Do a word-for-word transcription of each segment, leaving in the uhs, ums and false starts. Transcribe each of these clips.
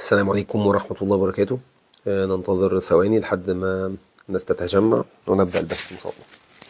السلام عليكم ورحمة الله وبركاته. آه، ننتظر ثواني لحد ما الناس تتجمع ونبدأ البث إن شاء الله.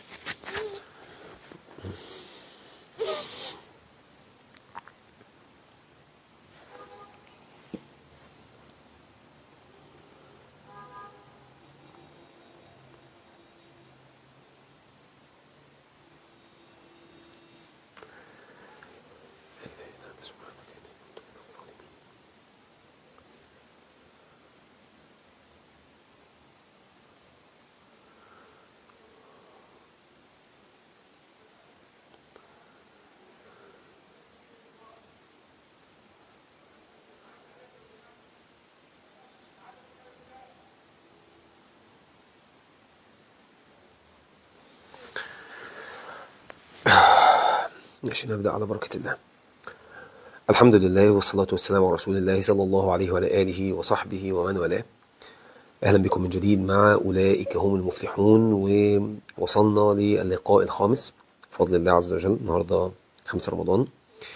ماشي، نبدأ على بركة الله. الحمد لله والصلاة والسلام على رسول الله صلى الله عليه وعلى آله وصحبه ومن والاه. أهلا بكم من جديد مع أولئك هم المفلحون، ووصلنا للقاء الخامس بفضل الله عز وجل. النهاردة خمسة رمضان،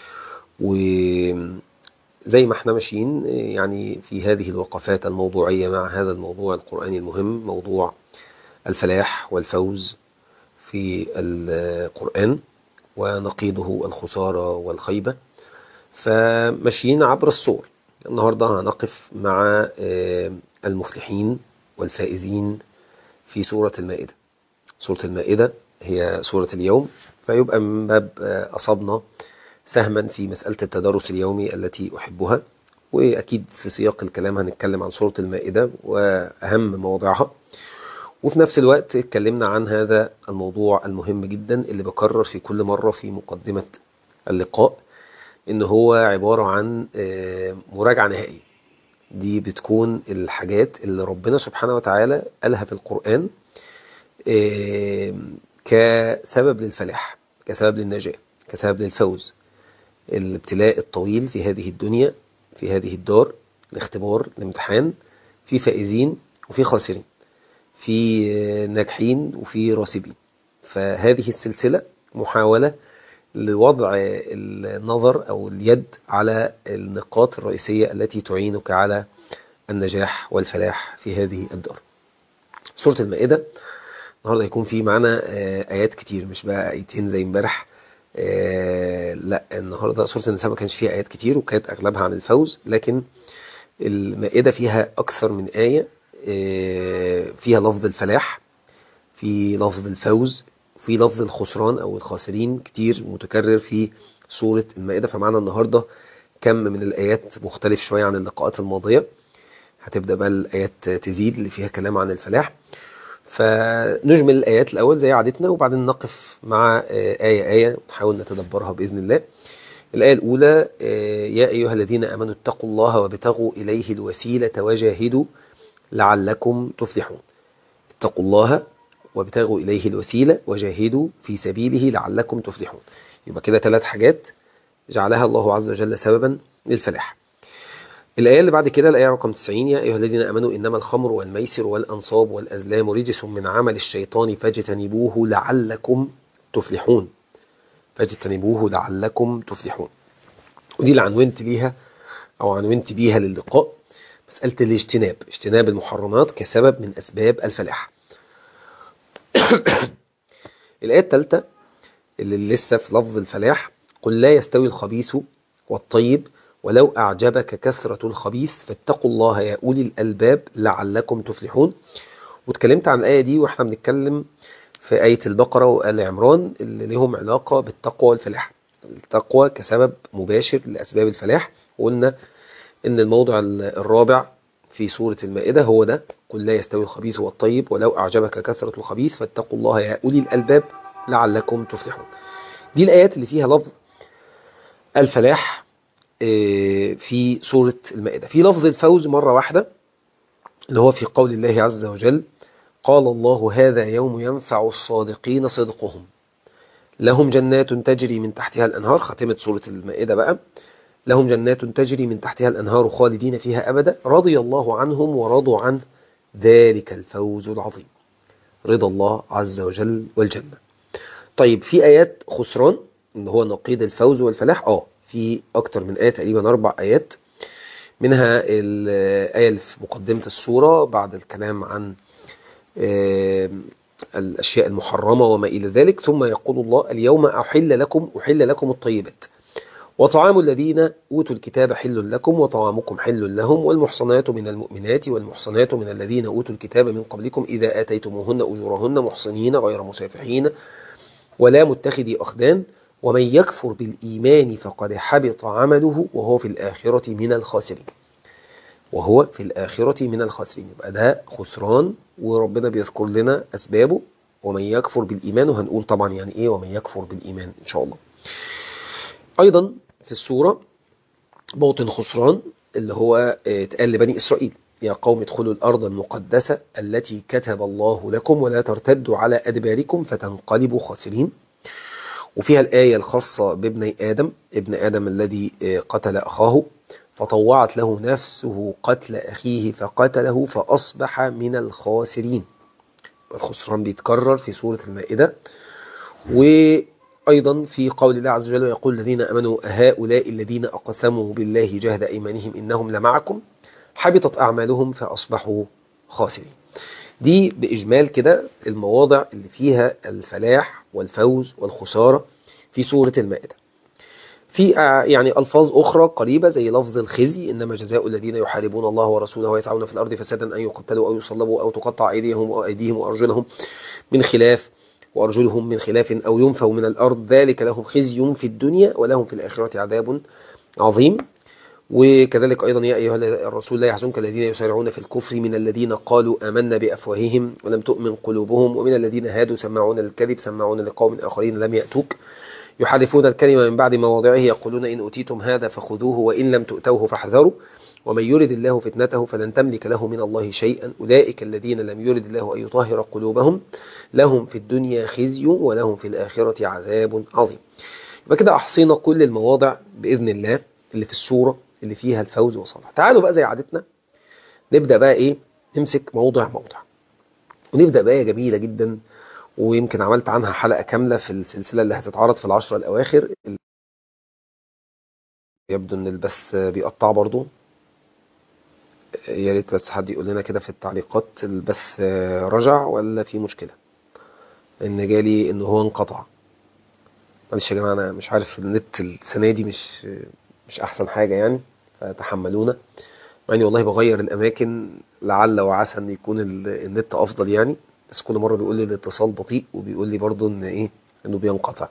وزي ما احنا ماشيين يعني في هذه الوقفات الموضوعية مع هذا الموضوع القرآني المهم، موضوع الفلاح والفوز في القرآن ونقيضه الخسارة والخيبة. فماشيين عبر الصور. النهاردة هنقف مع المفلحين والفائزين في سورة المائدة. سورة المائدة هي سورة اليوم، فيبقى من باب أصبنا سهما في مسألة التدارس اليومي التي أحبها. وأكيد في سياق الكلام هنتكلم عن سورة المائدة وأهم مواضعها، وفي نفس الوقت اتكلمنا عن هذا الموضوع المهم جدا اللي بكرر في كل مرة في مقدمة اللقاء، إن هو عبارة عن مراجعة نهائية. دي بتكون الحاجات اللي ربنا سبحانه وتعالى قالها في القرآن كسبب للفلاح، كسبب للنجاة، كسبب للفوز. الابتلاء الطويل في هذه الدنيا، في هذه الدار، الاختبار، الامتحان، في فائزين وفي خاسرين، في ناجحين وفي راسبين. فهذه السلسلة محاولة لوضع النظر أو اليد على النقاط الرئيسية التي تعينك على النجاح والفلاح في هذه الدار. سورة المائدة النهاردة يكون في معنا آيات كتير، مش بقى آيتين زي امبارح. لا، النهاردة سورة النساء ما كانش فيها آيات كتير وكانت أغلبها عن الفوز، لكن المائدة فيها أكثر من آية فيها لفظ الفلاح، في لفظ الفوز، في لفظ الخسران أو الخاسرين كتير متكرر في سورة المائدة. فمعنا النهاردة كم من الآيات مختلف شوية عن اللقاءات الماضية. هتبدأ بقى الآيات تزيد اللي فيها كلام عن الفلاح. فنجمل الآيات الأول زي عادتنا، وبعدين نقف مع آية آية نحاول نتدبرها بإذن الله. الآية الأولى: يا أيها الذين آمنوا اتقوا الله وابتغوا إليه الوسيلة وجاهدوا لعلكم تفلحون. اتقوا الله وابتغوا إليه الوسيلة وجاهدوا في سبيله لعلكم تفلحون. يبقى كده ثلاث حاجات جعلها الله عز وجل سببا للفلاح. الآية اللي بعد كده الآية رقم تسعين: يا أيها الذين آمنوا إنما الخمر والميسر والأنصاب والأزلام رجس من عمل الشيطان فاجتنبوه لعلكم تفلحون. فاجتنبوه لعلكم تفلحون. ودي اللي عنونت ليها أو عنونت بيها للقاء، مسألة الاجتناب، اجتناب المحرمات كسبب من أسباب الفلاح. الآية الثالثة اللي لسه في لفظ الفلاح: قل لا يستوي الخبيث والطيب ولو أعجبك كثرة الخبيث فاتقوا الله يا أولي الألباب لعلكم تفلحون. واتكلمت عن الآية دي واحنا بنتكلم في آية البقرة وآل عمران اللي لهم علاقة بالتقوى والفلاح. التقوى كسبب مباشر لأسباب الفلاح، وقلنا إن الموضع الرابع في سورة المائدة هو ده: قل لا يستوي الخبيث والطيب ولو أعجبك كثرة الخبيث فاتقوا الله يا أولي الألباب لعلكم تفلحون. دي الآيات اللي فيها لفظ الفلاح في سورة المائدة. في لفظ الفوز مرة واحدة اللي هو في قول الله عز وجل: قال الله هذا يوم ينفع الصادقين صدقهم لهم جنات تجري من تحتها الأنهار. خاتمة سورة المائدة بقى: لهم جنات تجري من تحتها الأنهار خالدين فيها أبدا رضي الله عنهم ورضوا عنه ذلك الفوز العظيم. رضا الله عز وجل والجنة. طيب في آيات خسران اللي هو نقيض الفوز والفلاح، اه في أكتر من آية، تقريبا أربع آيات منها الآية اللي في مقدمة السورة بعد الكلام عن الأشياء المحرمة وما إلى ذلك، ثم يقول الله اليوم أحل لكم أحل لكم الطيبات وطعام الذين أوتوا الكتاب حل لكم وطعامكم حل لهم والمحصنات من المؤمنات والمحصنات من الذين أوتوا الكتاب من قبلكم إذا آتيتموهن أجورهن محصنين غير مسافحين ولا متخذي أخدان ومن يكفر بالإيمان فقد حبط عمله وهو في الآخرة من الخاسرين. وهو في الآخرة من الخاسرين، يبقى ده خسران، وربنا بيذكر لنا أسبابه. ومن يكفر بالإيمان، وهنقول طبعا يعني إيه ومن يكفر بالإيمان إن شاء الله. أيضا في السورة موطن خسران اللي هو اتقال لبني إسرائيل يا قوم ادخلوا الأرض المقدسة التي كتب الله لكم ولا ترتدوا على أدباركم فتنقلبوا خاسرين. وفيها الآية الخاصة بابن آدم ابن آدم الذي قتل أخاه فطوعت له نفسه قتل أخيه فقتله فأصبح من الخاسرين. الخسران بيتكرر في سورة المائدة. وأيضا في قول الله عز وجل يقول الذين أمنوا هؤلاء الذين أقسموا بالله جهد أيمانهم إنهم لمعكم حبطت أعمالهم فأصبحوا خاسرين. دي بإجمال كده المواضع اللي فيها الفلاح والفوز والخسارة في سورة المائدة. في يعني ألفاظ أخرى قريبة زي لفظ الخزي إنما جزاء الذين يحاربون الله ورسوله ويسعون في الأرض فسادا أن يقتلوا أو يصلبوا أو تقطع أيديهم وأيديهم وأرجلهم من خلاف وأرجلهم من خلاف أو ينفوا من الأرض ذلك لهم خزي في الدنيا ولهم في الآخرة عذاب عظيم. وكذلك أيضا يا أيها الرسول لا يحزنك الذين يسارعون في الكفر من الذين قالوا آمنا بأفواههم ولم تؤمن قلوبهم ومن الذين هادوا سماعون للكذب سماعون لقوم آخرين لم يأتوك يحرفون الكلمة من بعد مواضعه يقولون إن أوتيتم هذا فخذوه وإن لم تؤتوه فاحذروا ومن يرد الله فتنته فلن تملك له من الله شيئا أولئك الذين لم يرد الله أن يطهر قلوبهم لهم في الدنيا خزي ولهم في الآخرة عذاب عظيم. يبقى كده أحصينا كل المواضع بإذن الله اللي في السورة اللي فيها الفوز والصلاح. تعالوا بقى زي عادتنا نبدأ بقى إيه نمسك موضع موضع ونبدأ بآية جميلة جدا ويمكن عملت عنها حلقة كاملة في السلسلة اللي هتتعرض في العشرة الأواخر. يبدو ان البث بيقطع برضو، يا ريت بس حد يقول لنا كده في التعليقات البث رجع ولا في مشكلة، ان جالي انه هو انقطع. معلش يا جماعة انا مش عارف النت السنة دي مش مش احسن حاجة يعني فتحملونا، مع اني والله بغير الاماكن لعل وعسى ان يكون النت افضل يعني، بس كل مرة بيقول لي الاتصال بطيء وبيقول لي برضو ان ايه انه بينقطع،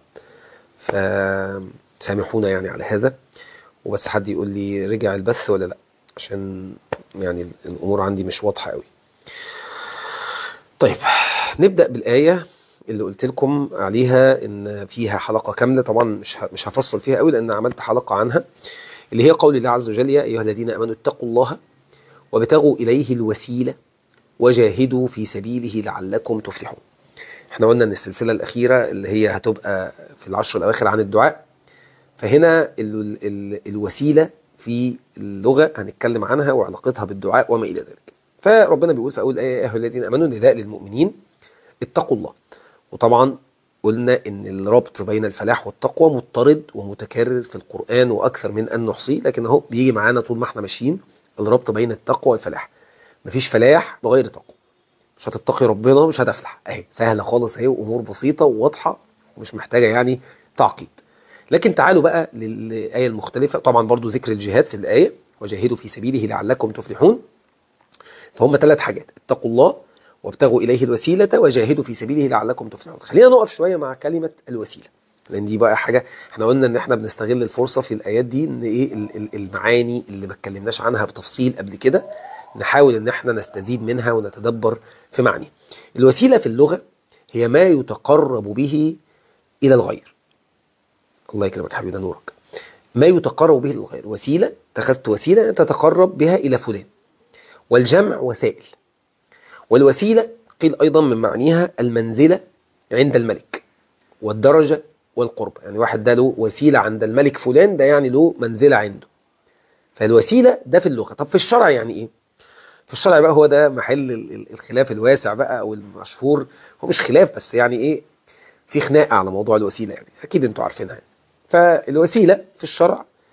فسامحونا يعني على هذا. وبس حد يقول لي رجع البث ولا لا عشان يعني الامور عندي مش واضحة قوي. طيب نبدأ بالآية اللي قلت لكم عليها ان فيها حلقة كاملة، طبعا مش مش هفصل فيها قوي لان عملت حلقة عنها، اللي هي قول الله عز وجل يا ايها الذين امنوا اتقوا الله وابتغوا اليه الوسيلة وجاهدوا في سبيله لعلكم تفلحون. احنا قلنا ان السلسلة الاخيرة اللي هي هتبقى في العشر الاواخر عن الدعاء، فهنا ال ال الوسيلة في اللغة هنتكلم عنها وعلاقتها بالدعاء وما إلى ذلك. فربنا بيقول في أول آية يا أيها الذين آمنوا نداء للمؤمنين اتقوا الله. وطبعا قلنا إن الربط بين الفلاح والتقوى مضطرد ومتكرر في القرآن وأكثر من أن نحصيه، لكن اهو بيجي معانا طول ما احنا ماشيين الربط بين التقوى والفلاح. مفيش فلاح بغير تقوى، مش هتتقي ربنا مش هتفلح. اهي سهلة خالص اهي وأمور بسيطة وواضحة ومش محتاجة يعني تعقيد. لكن تعالوا بقى للآية المختلفة، طبعا برضو ذكر الجهاد في الآية وجاهدوا في سبيله لعلكم تفلحون، فهم ثلاث حاجات اتقوا الله وابتغوا إليه الوسيلة وجاهدوا في سبيله لعلكم تفلحون. خلينا نقف شوية مع كلمة الوسيلة لأن دي بقى حاجة احنا قلنا ان احنا بنستغل الفرصة في الآيات دي ان ايه المعاني اللي ما اتكلمناش عنها بتفصيل قبل كده نحاول ان احنا نستزيد منها ونتدبر في معنى. الوسيلة في اللغة هي ما يتقرب به إلى الغير. الله يكرمك حبيبنا نورك. ما يتقرب به الغير، وسيلة اتخذت وسيلة تتقرب بها إلى فلان، والجمع وسائل. والوسيلة قيل أيضا من معنيها المنزلة عند الملك والدرجة والقرب، يعني واحد ده له وسيلة عند الملك فلان ده يعني له منزلة عنده. فالوسيلة ده في اللغة. طب في الشرع يعني إيه؟ في الشرع بقى هو ده محل الخلاف الواسع بقى أو المشهور، هو مش خلاف بس يعني إيه في خناقة على موضوع الوسيلة يعني أكيد أنتوا عارفينها يعني. فالوسيلة في الشرع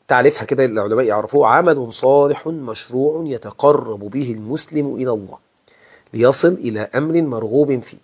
تعرفها كده العلماء يعرفوه: عمل صالح مشروع يتقرب به المسلم إلى الله ليصل إلى أمر مرغوب فيه.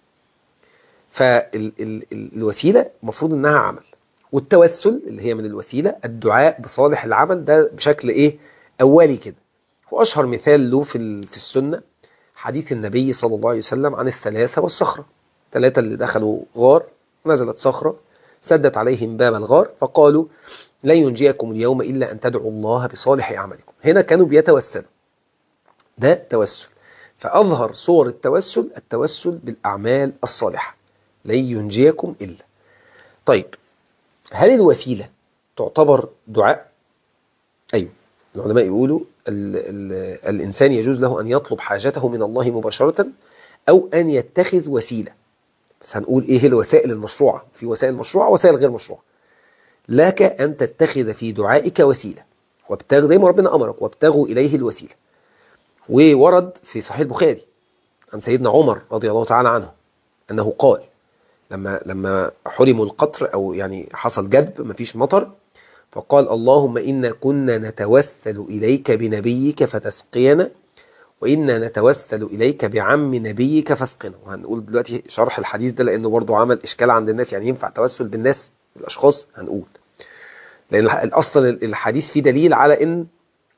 فالوسيلة المفروض أنها عمل، والتوسل اللي هي من الوسيلة الدعاء بصالح العمل ده بشكل إيه أولي كده. وأشهر مثال له في في السنة حديث النبي صلى الله عليه وسلم عن الثلاثة والصخرة. ثلاثة اللي دخلوا غار، نزلت صخرة سدت عليهم باب الغار، فقالوا: لن ينجيكم اليوم إلا أن تدعوا الله بصالح أعمالكم. هنا كانوا بيتوسلوا، ده توسل. فأظهر صور التوسل التوسل بالأعمال الصالحة، لن ينجيكم إلا. طيب، هل الوسيلة تعتبر دعاء؟ أيوه، العلماء يقولوا ال ال الإنسان يجوز له أن يطلب حاجته من الله مباشرة، أو أن يتخذ وسيلة. بس هنقول إيه الوسائل المشروعة؟ في وسائل مشروعة ووسائل غير مشروعة. لك أن تتخذ في دعائك وسيلة، وابتغ زي ما ربنا أمرك: وابتغوا إليه الوسيلة. وورد في صحيح البخاري عن سيدنا عمر رضي الله تعالى عنه أنه قال: لما لما حرموا القطر، أو يعني حصل جدب مفيش مطر، فقال: اللهم إنا كنا نتوسل إليك بنبيك فتسقينا، وإنا نتوسل إليك بعم نبيك فاسقنا. وهنقول دلوقتي شرح الحديث ده لأنه برضو عمل إشكال عند الناس، يعني ينفع توسل بالناس بالأشخاص؟ هنقول لأن أصلا الحديث فيه دليل على إن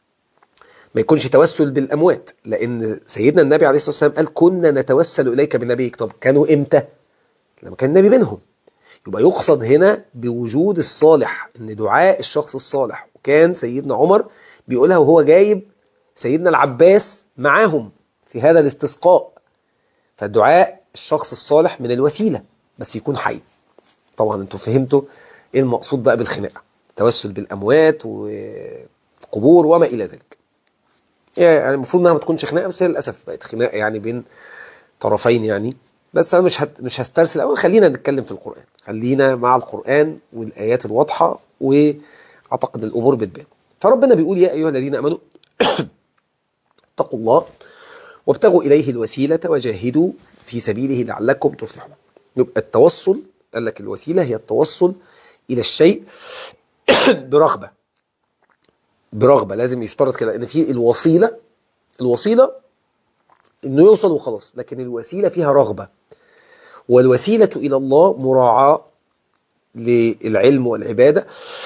ما يكونش توسل بالأموات، لأن سيدنا النبي عليه الصلاة والسلام قال: كنا نتوسل إليك بنبيك. طب كانوا إمتى؟ لما كان النبي بينهم. يبقى يقصد هنا بوجود الصالح، ان دعاء الشخص الصالح. وكان سيدنا عمر بيقولها وهو جايب سيدنا العباس معاهم في هذا الاستسقاء. فدعاء الشخص الصالح من الوسيلة، بس يكون حي. طبعا انتوا فهمتوا ايه المقصود بقى بالخناقة، توسل بالأموات وقبور وما إلى ذلك. يعني المفروض انها ما تكونش خناقة، بس هي للأسف بقت خناقة يعني بين طرفين يعني. بس أنا مش هت... مش هسترسل أوي، خلينا نتكلم في القرآن، خلينا مع القرآن والآيات الواضحة، وأعتقد الأمور بتبان. فربنا بيقول: يا أيها الذين آمنوا اتقوا الله وابتغوا إليه الوسيلة وجاهدوا في سبيله لعلكم تفلحون. يبقى التوصل، قال لك الوسيلة هي التوصل إلى الشيء برغبة. برغبة لازم يشترط كده إن في الوسيلة الوسيلة إنه يوصل وخلاص، لكن الوسيلة فيها رغبة. والوسيلة إلى الله مراعاة للعلم والعبادة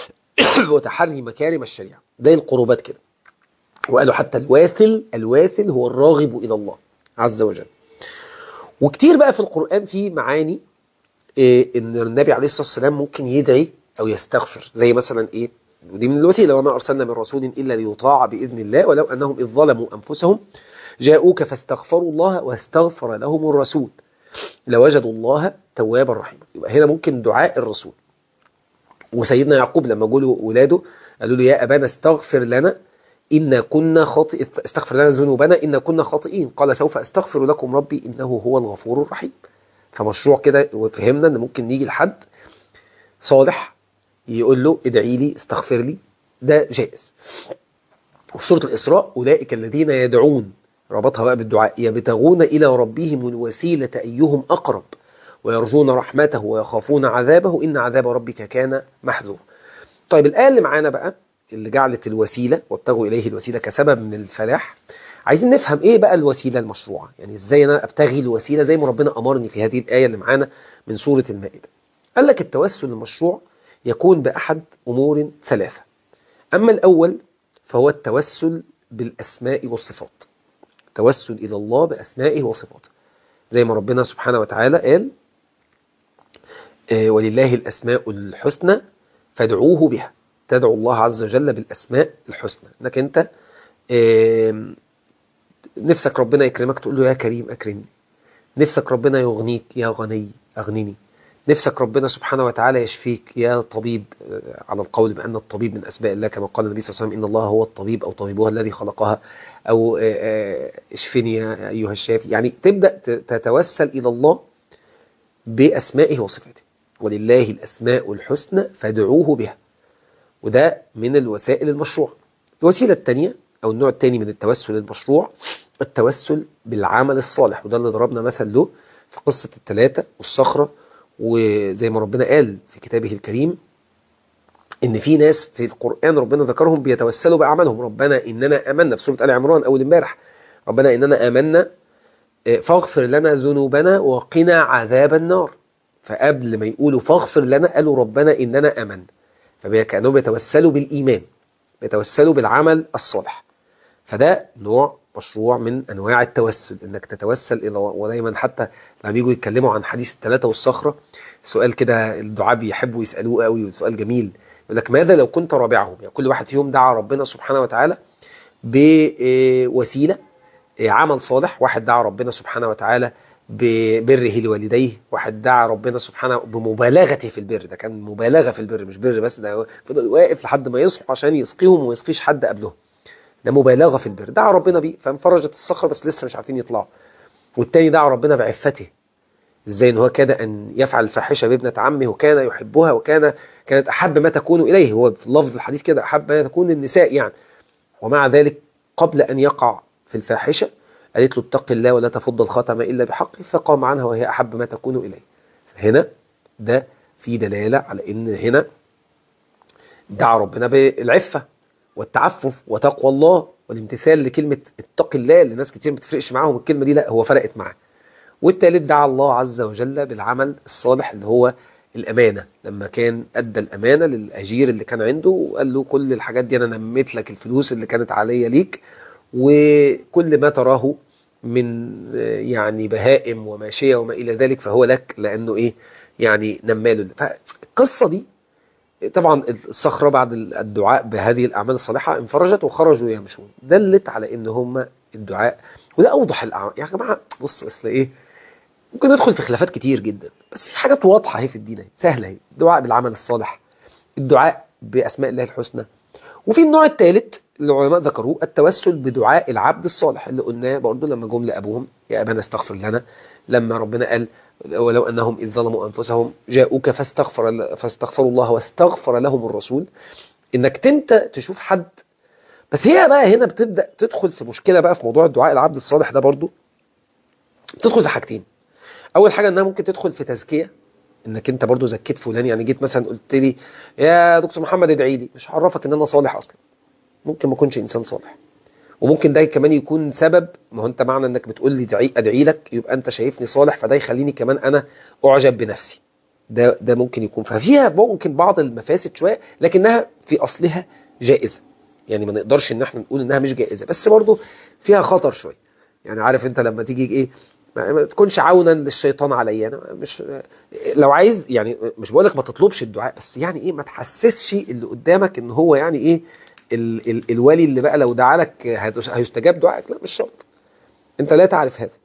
وتحري مكارم الشريعة، ده القربات كده. وقالوا حتى الواصل الواصل هو الراغب إلى الله عز وجل. وكتير بقى في القرآن في معاني إيه، إن النبي عليه الصلاة والسلام ممكن يدعي أو يستغفر، زي مثلا إيه، ودي من الوسيلة: وما أرسلنا من رسول إلا ليطاع بإذن الله ولو أنهم إذ ظلموا أنفسهم جاءوك فاستغفروا الله واستغفر لهم الرسول لوجدوا الله توابا رحيما. يبقى هنا ممكن دعاء الرسول. وسيدنا يعقوب لما قالوا ولاده قالوا له: يا أبانا استغفر لنا إن كنا خاطئ استغفر لنا ذنوبنا إن كنا خاطئين، قال: سوف أستغفر لكم ربي إنه هو الغفور الرحيم. فمشروع كده، وفهمنا إن ممكن نيجي لحد صالح يقول له: ادعي لي، استغفر لي، ده جائز. وفي سورة الإسراء: أولئك الذين يدعون، ربطها بقى بالدعاء، يبتغون إلى ربهم الوسيلة أيهم أقرب ويرجون رحمته ويخافون عذابه إن عذاب ربك كان محذورا. طيب، الآية اللي معانا بقى اللي جعلت الوسيلة وابتغوا إليه الوسيلة كسبب من الفلاح، عايزين نفهم إيه بقى الوسيلة المشروعة، يعني إزاي أنا أبتغي الوسيلة زي ما ربنا أمرني في هذه الآية اللي معانا من سورة المائدة. قال لك التوسل المشروع يكون بأحد أمور ثلاثة. أما الأول فهو التوسل بالأسماء والصفات، توسل إلى الله بأسمائه وصفاته، زي ما ربنا سبحانه وتعالى قال: ولله الأسماء الحسنى فادعوه بها. تدعو الله عز وجل بالأسماء الحسنى، انك انت نفسك ربنا يكرمك تقول له: يا كريم أكرمني. نفسك ربنا يغنيك: يا غني أغنني. نفسك ربنا سبحانه وتعالى يشفيك: يا طبيب، على القول بأن الطبيب من أسماء الله، كما قال النبي صلى الله عليه وسلم: إن الله هو الطبيب أو طبيبها الذي خلقها، أو اشفني يا أيها الشافي. يعني تبدأ تتوسل إلى الله بأسمائه وصفاته. ولله الأسماء الحسنى فادعوه بها. وده من الوسائل المشروعة. الوسيلة الثانية أو النوع الثاني من التوسل المشروع التوسل بالعمل الصالح، وده اللي ضربنا مثل له في قصة الثلاثة والصخرة. وزي ما ربنا قال في كتابه الكريم: ان في ناس في القرآن ربنا ذكرهم بيتوسلوا بأعمالهم. ربنا إننا آمنا في سورة آل عمران أول امبارح، ربنا إننا آمنا فاغفر لنا ذنوبنا وقنا عذاب النار. فقبل ما يقولوا فاغفر لنا قالوا ربنا إننا آمنا، فكانوا بيتوسلوا بالإيمان، بيتوسلوا بالعمل الصالح. فده نوع مشروع من أنواع التوسل، إنك تتوسل إلى الله. ودايما حتى لما بيجوا يتكلموا عن حديث الثلاثة والصخرة، سؤال كده الدعاء بيحبوا يسألوه قوي، وسؤال جميل، يقول لك ماذا لو كنت رابعهم؟ يعني كل واحد فيهم دعا ربنا سبحانه وتعالى بوسيلة عمل صالح. واحد دعا ربنا سبحانه وتعالى ببره لوالديه، واحد دعا ربنا سبحانه بمبالغته في البر، ده كان مبالغة في البر مش بر بس، ده فضل واقف لحد ما يصحوا عشان يسقيهم ويسقيش حد قبلهم، ده مبالغة في البر، دعا ربنا بيه فانفرجت الصخرة بس لسه مش عارفين يطلعوا. والتاني دعا ربنا بعفته، ازاي ان هو كاد ان يفعل الفاحشة بابنة عمه وكان يحبها وكان كانت احب ما تكون اليه، هو في لفظ الحديث كده احب ما تكون النساء يعني، ومع ذلك قبل ان يقع في الفاحشة قالت له اتق الله ولا تفض الخاتم الا بحقه، فقام عنها وهي احب ما تكون اليه. هنا ده في دلالة على ان هنا دعا ربنا بالعفة والتعفف وتقوى الله والامتثال لكلمة اتق الله، اللي ناس كتير ما بتفرقش معاهم الكلمة دي، لا هو فرقت معاه. والتالت دعا الله عز وجل بالعمل الصالح اللي هو الأمانة، لما كان أدى الأمانة للأجير اللي كان عنده وقال له كل الحاجات دي أنا نميت لك الفلوس اللي كانت عليا ليك، وكل ما تراه من يعني بهائم وماشية وما إلى ذلك فهو لك، لأنه إيه يعني نماله. فالقصة دي طبعا الصخرة بعد الدعاء بهذه الأعمال الصالحة انفرجت وخرجوا يمشون، دلت على إن هم الدعاء. وده أوضح الأعمال يا جماعة. بص أصل إيه، ممكن ندخل في خلافات كتير جدا، بس في حاجات واضحة هي في الدين سهلة، هي الدعاء بالعمل الصالح، الدعاء بأسماء الله الحسنى. وفي النوع الثالث اللي العلماء ذكروه التوسل بدعاء العبد الصالح، اللي قلناه برضه لما جم لأبوهم يا أبانا استغفر لنا، لما ربنا قال ولو أنهم إذ ظلموا أنفسهم جاءوك فاستغفر فاستغفروا الله واستغفر لهم الرسول. إنك أنت تشوف حد. بس هي بقى هنا بتبدأ تدخل في مشكلة بقى في موضوع الدعاء العبد الصالح ده، برضه بتدخل في حاجتين. أول حاجة إنها ممكن تدخل في تزكية، انك انت برضو زكيت فلان، يعني جيت مثلا قلت لي يا دكتور محمد ادعي لي، مش عرفك ان انا صالح اصلا، ممكن ما اكونش انسان صالح. وممكن ده كمان يكون سبب، ما هو انت معنى انك بتقول لي ادعي ادعي لك يبقى انت شايفني صالح، فده يخليني كمان انا اعجب بنفسي. ده ده ممكن يكون، ففيها ممكن بعض المفاسد شويه، لكنها في اصلها جائزه. يعني ما نقدرش ان احنا نقول انها مش جائزه، بس برضو فيها خطر شويه. يعني عارف انت لما تيجي ايه، ما تكونش عونا للشيطان عليا، انا مش لو عايز يعني مش بقولك ما تطلبش الدعاء، بس يعني ايه ما تحسسش اللي قدامك ان هو يعني ايه ال ال الولي اللي بقى لو دعا لك هيستجاب دعائك، لا مش شرط، انت لا تعرف هذا.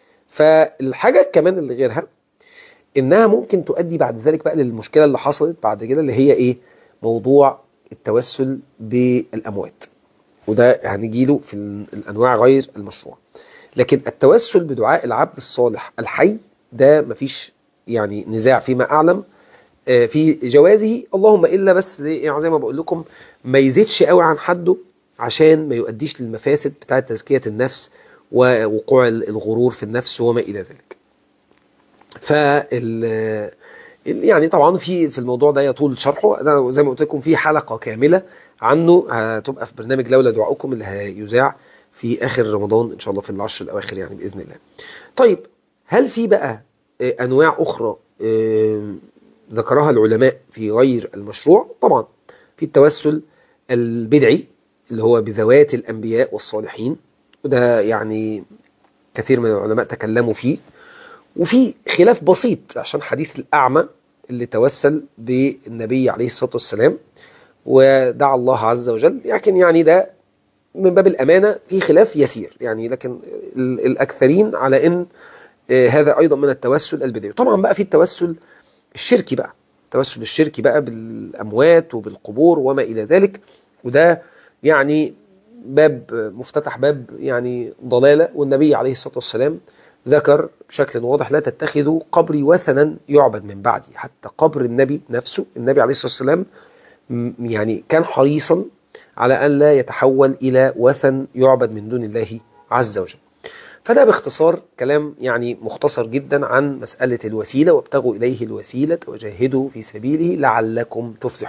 فالحاجه كمان اللي غيرها انها ممكن تؤدي بعد ذلك بقى للمشكله اللي حصلت بعد كده، اللي هي ايه، موضوع التوسل بالاموات. وده هنجيله في الانواع غير المشروع. لكن التوسل بدعاء العبد الصالح الحي ده مفيش يعني نزاع فيما أعلم في جوازه، اللهم إلا بس يعني زي ما بقول لكم ما يزيدش قوي عن حده عشان ما يؤديش للمفاسد بتاعة تزكية النفس ووقوع الغرور في النفس وما إلى ذلك. فال يعني طبعا في في الموضوع ده يطول شرحه، أنا زي ما قلت لكم في حلقة كاملة عنه هتبقى في برنامج لولا دعاؤكم اللي هيذاع في آخر رمضان إن شاء الله في العشر الأواخر يعني بإذن الله. طيب هل في بقى أنواع أخرى ذكرها العلماء في غير المشروع؟ طبعا في التوسل البدعي اللي هو بذوات الأنبياء والصالحين، وده يعني كثير من العلماء تكلموا فيه، وفي خلاف بسيط عشان حديث الأعمى اللي توسل بالنبي عليه الصلاة والسلام ودعا الله عز وجل، لكن يعني ده من باب الأمانة في خلاف يسير يعني، لكن الأكثرين على أن هذا أيضا من التوسل البدعي. طبعا بقى في التوسل الشركي بقى، التوسل الشركي بقى بالأموات وبالقبور وما إلى ذلك، وده يعني باب مفتتح، باب يعني ضلالة. والنبي عليه الصلاة والسلام ذكر بشكل واضح لا تتخذوا قبري وثنا يعبد من بعدي. حتى قبر النبي نفسه، النبي عليه الصلاة والسلام يعني كان حريصا على أن لا يتحول إلى وثن يعبد من دون الله عز وجل. فده باختصار كلام يعني مختصر جدا عن مسألة الوسيلة، وابتغوا إليه الوسيلة وجاهدوا في سبيله لعلكم تفلحون.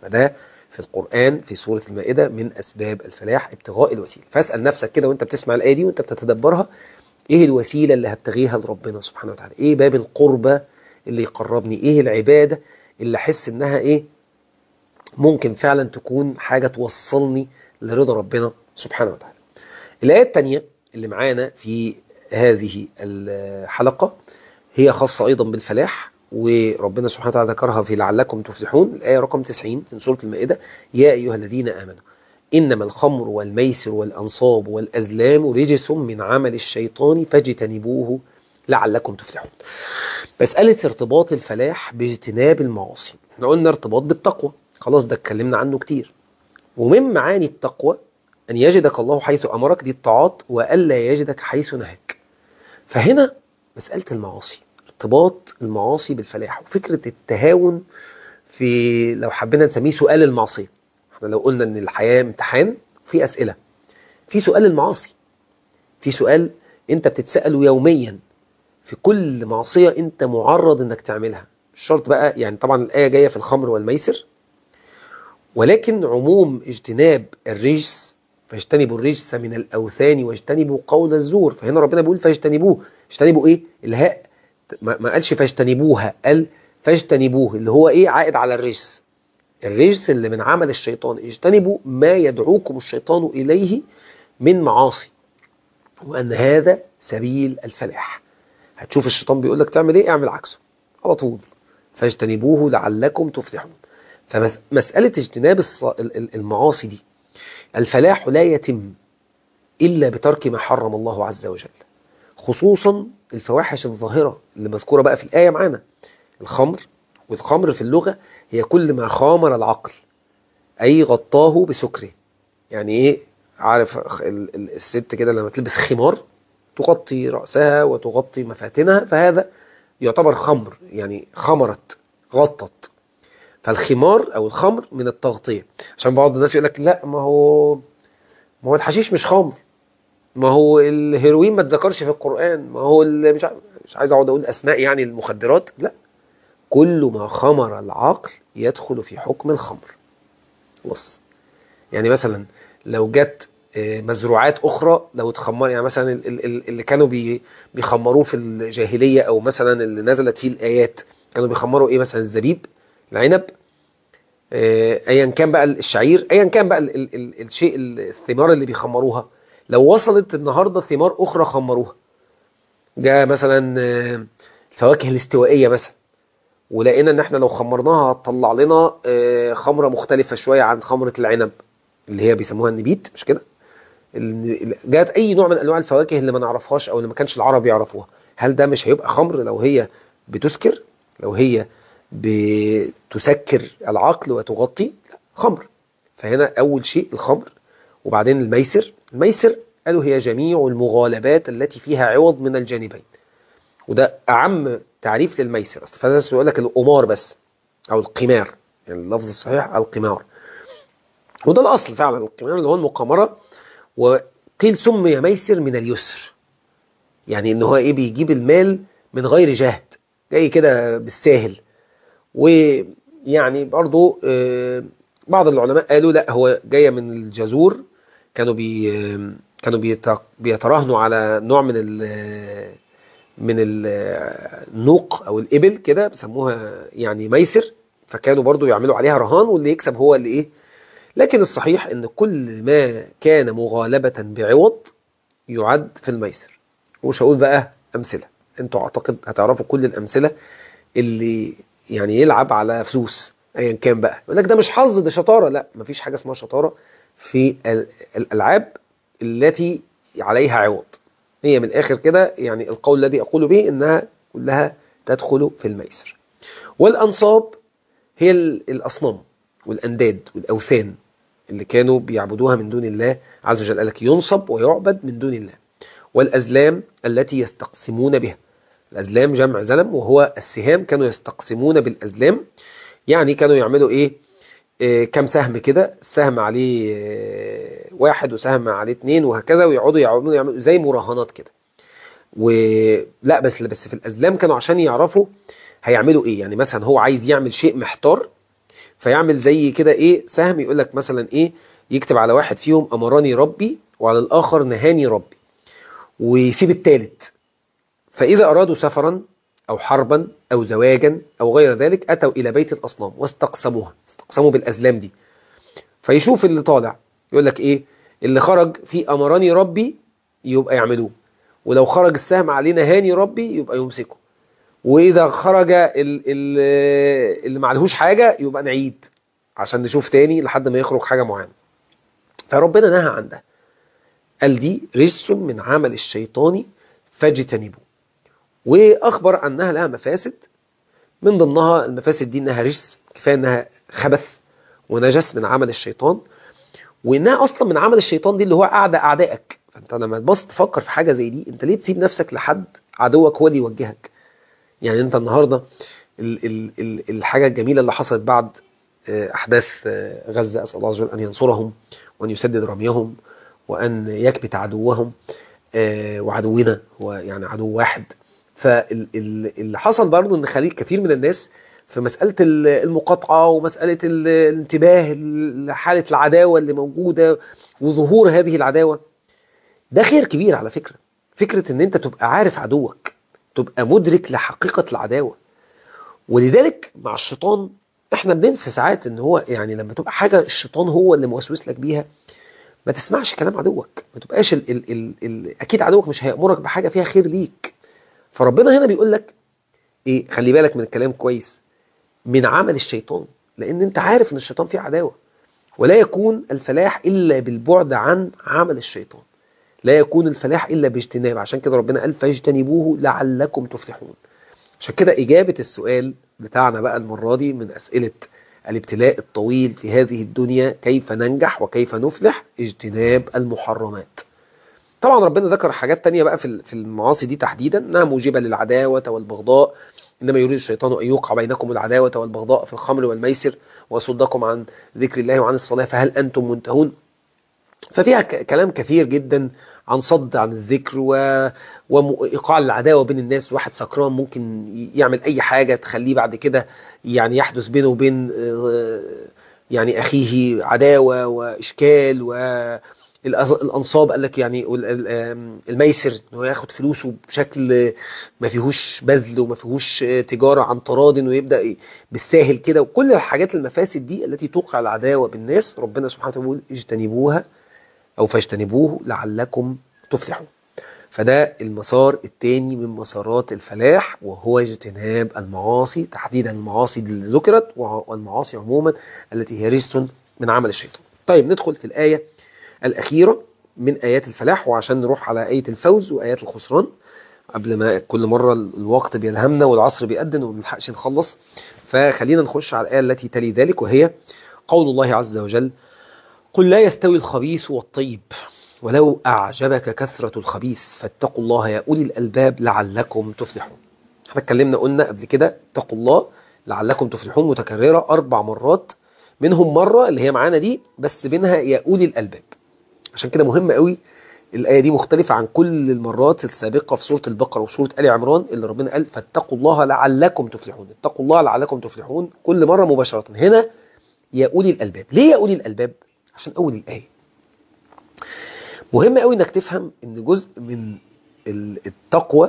فده في القرآن في سورة المائدة من أسباب الفلاح ابتغاء الوسيلة. فاسأل نفسك كده وانت بتسمع الآية دي وانت بتتدبرها، ايه الوسيلة اللي هبتغيها لربنا سبحانه وتعالى؟ ايه باب القربة اللي يقربني؟ ايه العبادة اللي احس انها ايه ممكن فعلا تكون حاجة توصلني لرضا ربنا سبحانه وتعالى؟ الآية الثانية اللي معانا في هذه الحلقة هي خاصة أيضا بالفلاح، وربنا سبحانه وتعالى ذكرها في لعلكم تفلحون، الآية رقم تسعين من سورة المائدة: يا أيها الذين آمنوا إنما الخمر والميسر والأنصاب والأزلام رجس من عمل الشيطان فاجتنبوه لعلكم تفلحون. مسألة ارتباط الفلاح باجتناب المعاصي، احنا قلنا ارتباط بالتقوى، خلاص ده اتكلمنا عنه كتير. ومن معاني التقوى أن يجدك الله حيث أمرك، دي الطاعات، وألا يجدك حيث نهاك. فهنا مسألة المعاصي، ارتباط المعاصي بالفلاح، وفكرة التهاون في، لو حبينا نسميه سؤال المعصية. احنا لو قلنا ان الحياة امتحان في أسئلة، في سؤال المعاصي، في سؤال انت بتتسأله يوميا في كل معصية انت معرض انك تعملها. مش شرط بقى يعني، طبعا الآية جاية في الخمر والميسر، ولكن عموم اجتناب الرجس، فاجتنبوا الرجس من الأوثان واجتنبوا قول الزور. فهنا ربنا بيقول فاجتنبوه، اجتنبوا ايه؟ الهاء ما قالش فاجتنبوها، قال فاجتنبوه، اللي هو ايه؟ عائد على الرجس، الرجس اللي من عمل الشيطان. اجتنبوا ما يدعوكم الشيطان إليه من معاصي، وأن هذا سبيل الفلاح. هتشوف الشيطان بيقول لك تعمل ايه، اعمل عكسه على طول، فاجتنبوه لعلكم تفلحون. فمسألة اجتناب المعاصي دي، الفلاح لا يتم إلا بترك ما حرم الله عز وجل، خصوصا الفواحش الظاهرة اللي مذكورة بقى في الآية معانا، الخمر. والخمر في اللغة هي كل ما خامر العقل، أي غطاه بسكره. يعني إيه؟ عارف الست كده لما تلبس خمار تغطي رأسها وتغطي مفاتنها، فهذا يعتبر خمر، يعني خمرت، غطت. فالخمار أو الخمر من التغطية. عشان بعض الناس يقول لك لا، ما هو ما هو الحشيش مش خمر، ما هو الهيروين ما تذكرش في القرآن، ما هو مش مش عايز اقعد اقول اسماء يعني المخدرات، لا، كل ما خمر العقل يدخل في حكم الخمر. بص، يعني مثلا لو جت مزروعات اخرى لو اتخمر، يعني مثلا اللي كانوا بيخمروه في الجاهلية، او مثلا اللي نزلت فيه الايات كانوا بيخمروا ايه؟ مثلا الزبيب، العنب، ايا كان بقى الشعير، ايا كان بقى ال ال ال الشيء، الثمار اللي بيخمروها، لو وصلت النهارده ثمار اخرى خمروها، جاء مثلا الفواكه الاستوائيه مثلا، ولقينا ان احنا لو خمرناها هتطلع لنا خمره مختلفه شويه عن خمره العنب اللي هي بيسموها النبيت، مش كده؟ جاءت اي نوع من انواع الفواكه اللي ما نعرفهاش او اللي ما كانش العرب يعرفوها، هل ده مش هيبقى خمر لو هي بتسكر، لو هي بتسكر العقل وتغطي؟ خمر. فهنا أول شيء الخمر. وبعدين الميسر، الميسر قالوا هي جميع المغالبات التي فيها عوض من الجانبين، وده أعم تعريف للميسر. فالناس يقول لك القمار بس، أو القمار، يعني اللفظ الصحيح القمار، وده الأصل فعلا. القمار اللي هو المقامرة، وقيل سمي ميسر من اليسر، يعني إن هو إيه؟ بيجيب المال من غير جهد، جاي كده بالساهل. ويعني برضو بعض العلماء قالوا لا، هو جاية من الجزور، كانوا بي كانوا بيتراهنوا على نوع من ال من النوق او الابل كده بيسموها يعني ميسر، فكانوا برضو يعملوا عليها رهان، واللي يكسب هو اللي ايه. لكن الصحيح ان كل ما كان مغالبة بعوض يعد في الميسر. ومش هقول بقى امثلة، انتوا اعتقد هتعرفوا كل الامثلة اللي يعني يلعب على فلوس ايا كان بقى، يقول لك ده مش حظ، ده شطاره. لا، مفيش حاجه اسمها شطاره في الالعاب التي عليها عوض. هي من الاخر كده يعني القول الذي اقول به انها كلها تدخل في الميسر. والانصاب هي الاصنام والانداد والاوثان اللي كانوا بيعبدوها من دون الله عز وجل، قال لك ينصب ويعبد من دون الله. والازلام التي يستقسمون بها، الأزلام جمع زلم وهو السهام، كانوا يستقسمون بالأزلام، يعني كانوا يعملوا إيه, إيه كم سهم كده، السهم عليه إيه واحد وسهم عليه اتنين وهكذا، ويقعدوا يعملوا, يعملوا زي مراهنات كده. ولا بس بس في الأزلام كانوا عشان يعرفوا هيعملوا إيه، يعني مثلا هو عايز يعمل شيء محتار، فيعمل زي كده ايه سهم، يقول لك مثلا ايه، يكتب على واحد فيهم امرني ربي وعلى الاخر نهاني ربي، ويسيب الثالث. فاذا ارادوا سفرا او حربا او زواجا او غير ذلك اتوا الى بيت الاصنام واستقسموها، استقسموا بالازلام دي. فيشوف اللي طالع يقول لك ايه، اللي خرج في امرني ربي يبقى يعملوه، ولو خرج السهم عليه نهاني ربي يبقى يمسكه، واذا خرج ال- ال- اللي معلهوش حاجه يبقى نعيد عشان نشوف تاني لحد ما يخرج حاجه معينه. فربنا نهى عن ده، قال دي رجس من عمل الشيطان فاجتنبوه، واخبر انها لها مفاسد. من ضمنها المفاسد دي انها رجس، كفايه انها خبث ونجس من عمل الشيطان، وانها اصلا من عمل الشيطان دي اللي هو اعدى اعدائك. فانت لما تبص تفكر في حاجه زي دي، انت ليه تسيب نفسك لحد عدوك هو اللي يوجهك؟ يعني انت النهارده ال ال ال الحاجه الجميله اللي حصلت بعد آه، احداث آه، غزه، اسال الله عز وجل ان ينصرهم وان يسدد رميهم وان يكبت عدوهم، آه، وعدونا هو يعني عدو واحد. فاللي حصل برضه ان خليل كثير من الناس في مسألة ال- المقاطعة ومسألة ال- الانتباه لحالة العداوة اللي موجودة وظهور هذه العداوة، ده خير كبير على فكرة. فكرة ان انت تبقى عارف عدوك، تبقى مدرك لحقيقة العداوة. ولذلك مع الشيطان احنا بننسى ساعات ان هو يعني لما تبقى حاجة الشيطان هو اللي موسوس لك بيها، ما تسمعش كلام عدوك، ما تبقاش ال ال ال ال اكيد عدوك مش هيأمرك بحاجة فيها خير ليك. فربنا هنا بيقول لك ايه، خلي بالك من الكلام كويس، من عمل الشيطان، لان انت عارف ان الشيطان فيه عداوة. ولا يكون الفلاح الا بالبعد عن عمل الشيطان، لا يكون الفلاح الا باجتناب. عشان كده ربنا قال فاجتنبوه لعلكم تفلحون. عشان كده اجابة السؤال بتاعنا بقى المرة دي من اسئلة الابتلاء الطويل في هذه الدنيا، كيف ننجح وكيف نفلح؟ اجتناب المحرمات. طبعا ربنا ذكر حاجات تانية بقى في في المعاصي دي تحديدا انها موجبة للعداوة والبغضاء، انما يريد الشيطان ان يوقع بينكم العداوة والبغضاء في الخمر والميسر ويصدكم عن ذكر الله وعن الصلاة فهل انتم منتهون. ففيها ك- كلام كثير جدا عن صد عن الذكر و... وإيقاع العداوة بين الناس. واحد سكران ممكن يعمل أي حاجة تخليه بعد كده يعني يحدث بينه وبين آه، يعني أخيه عداوة وإشكال. والأنصاب قال لك يعني وال- ال- آم، الميسر إنه ياخد فلوسه بشكل ما فيهوش بذل وما فيهوش آه، تجارة عن تراض، ويبدأ ي- بالساهل كده. وكل الحاجات المفاسد دي التي توقع العداوة بالناس ربنا سبحانه وتعالى يقول اجتنبوها أو فاجتنبوه لعلكم تفلحون. فده المسار الثاني من مسارات الفلاح، وهو اجتناب المعاصي، تحديدا المعاصي اللي ذكرت والمعاصي عموما التي هي رجس من عمل الشيطان. طيب ندخل في الآية الأخيرة من آيات الفلاح، وعشان نروح على آية الفوز وآيات الخسران قبل ما كل مرة الوقت بيلهمنا والعصر بيأذن وما بنلحقش نخلص. فخلينا نخش على الآية التي تلي ذلك، وهي قول الله عز وجل قل لا يستوي الخبيث والطيب ولو أعجبك كثرة الخبيث فاتقوا الله يا أولي الألباب لعلكم تفلحون. احنا اتكلمنا قلنا قبل كده اتقوا الله لعلكم تفلحون متكررة أربع مرات، منهم مرة اللي هي معانا دي بس بينها يا أولي الألباب. عشان كده مهم قوي الآية دي، مختلفة عن كل المرات السابقة في سورة البقرة وسورة آل عمران اللي ربنا قال فاتقوا الله لعلكم تفلحون. اتقوا الله لعلكم تفلحون كل مرة مباشرة، هنا يا أولي الألباب. ليه يا أولي الألباب؟ عشان أول الآية مهم قوي انك تفهم ان جزء من التقوى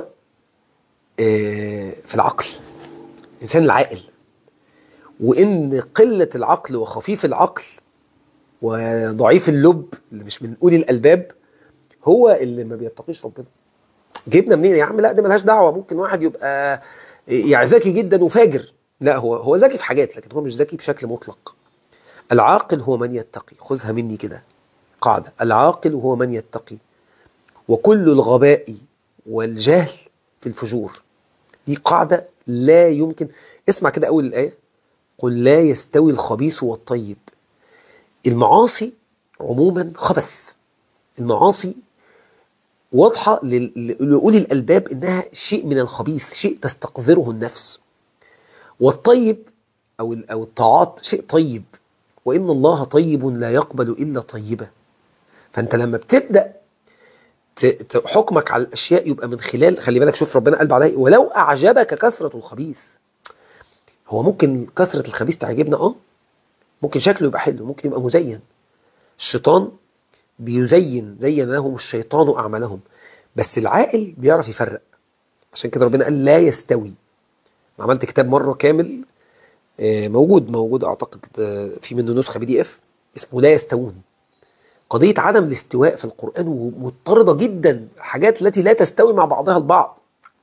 في العقل، الانسان العاقل، وان قلة العقل وخفيف العقل وضعيف اللب اللي مش من اولي الالباب هو اللي ما بيتقيش ربنا. جبنا منين يا عم؟ لا دي ملهاش دعوة. ممكن واحد يبقى يعني ذكي جدا وفاجر، لا هو هو ذكي في حاجات لكن هو مش ذكي بشكل مطلق. العاقل هو من يتقي، خذها مني كده قاعدة، العاقل هو من يتقي، وكل الغباء والجهل في الفجور. دي قاعدة لا يمكن. اسمع كده أول الآية، قل لا يستوي الخبيث والطيب. المعاصي عموما خبث، المعاصي واضحة لأولي الألباب إنها شيء من الخبيث، شيء تستقذره النفس. والطيب أو أو الطاعات شيء طيب، وإن الله طيب لا يقبل إلا طيبة. فأنت لما بتبدأ حكمك على الأشياء يبقى من خلال، خلي بالك شوف ربنا قال عليه ولو أعجبك كثرة الخبيث. هو ممكن كثرة الخبيث تعجبنا اه ممكن شكله يبقى حلو، ممكن يبقى مزين. الشيطان بيزين، زين لهم الشيطان أعمالهم. بس العاقل بيعرف يفرق. عشان كده ربنا قال لا يستوي. عملت كتاب مرة كامل موجود موجود أعتقد في منه نسخة بي دي اف اسمه لا يستوون. قضية عدم الاستواء في القرآن ومضطردة جدا، حاجات التي لا تستوي مع بعضها البعض.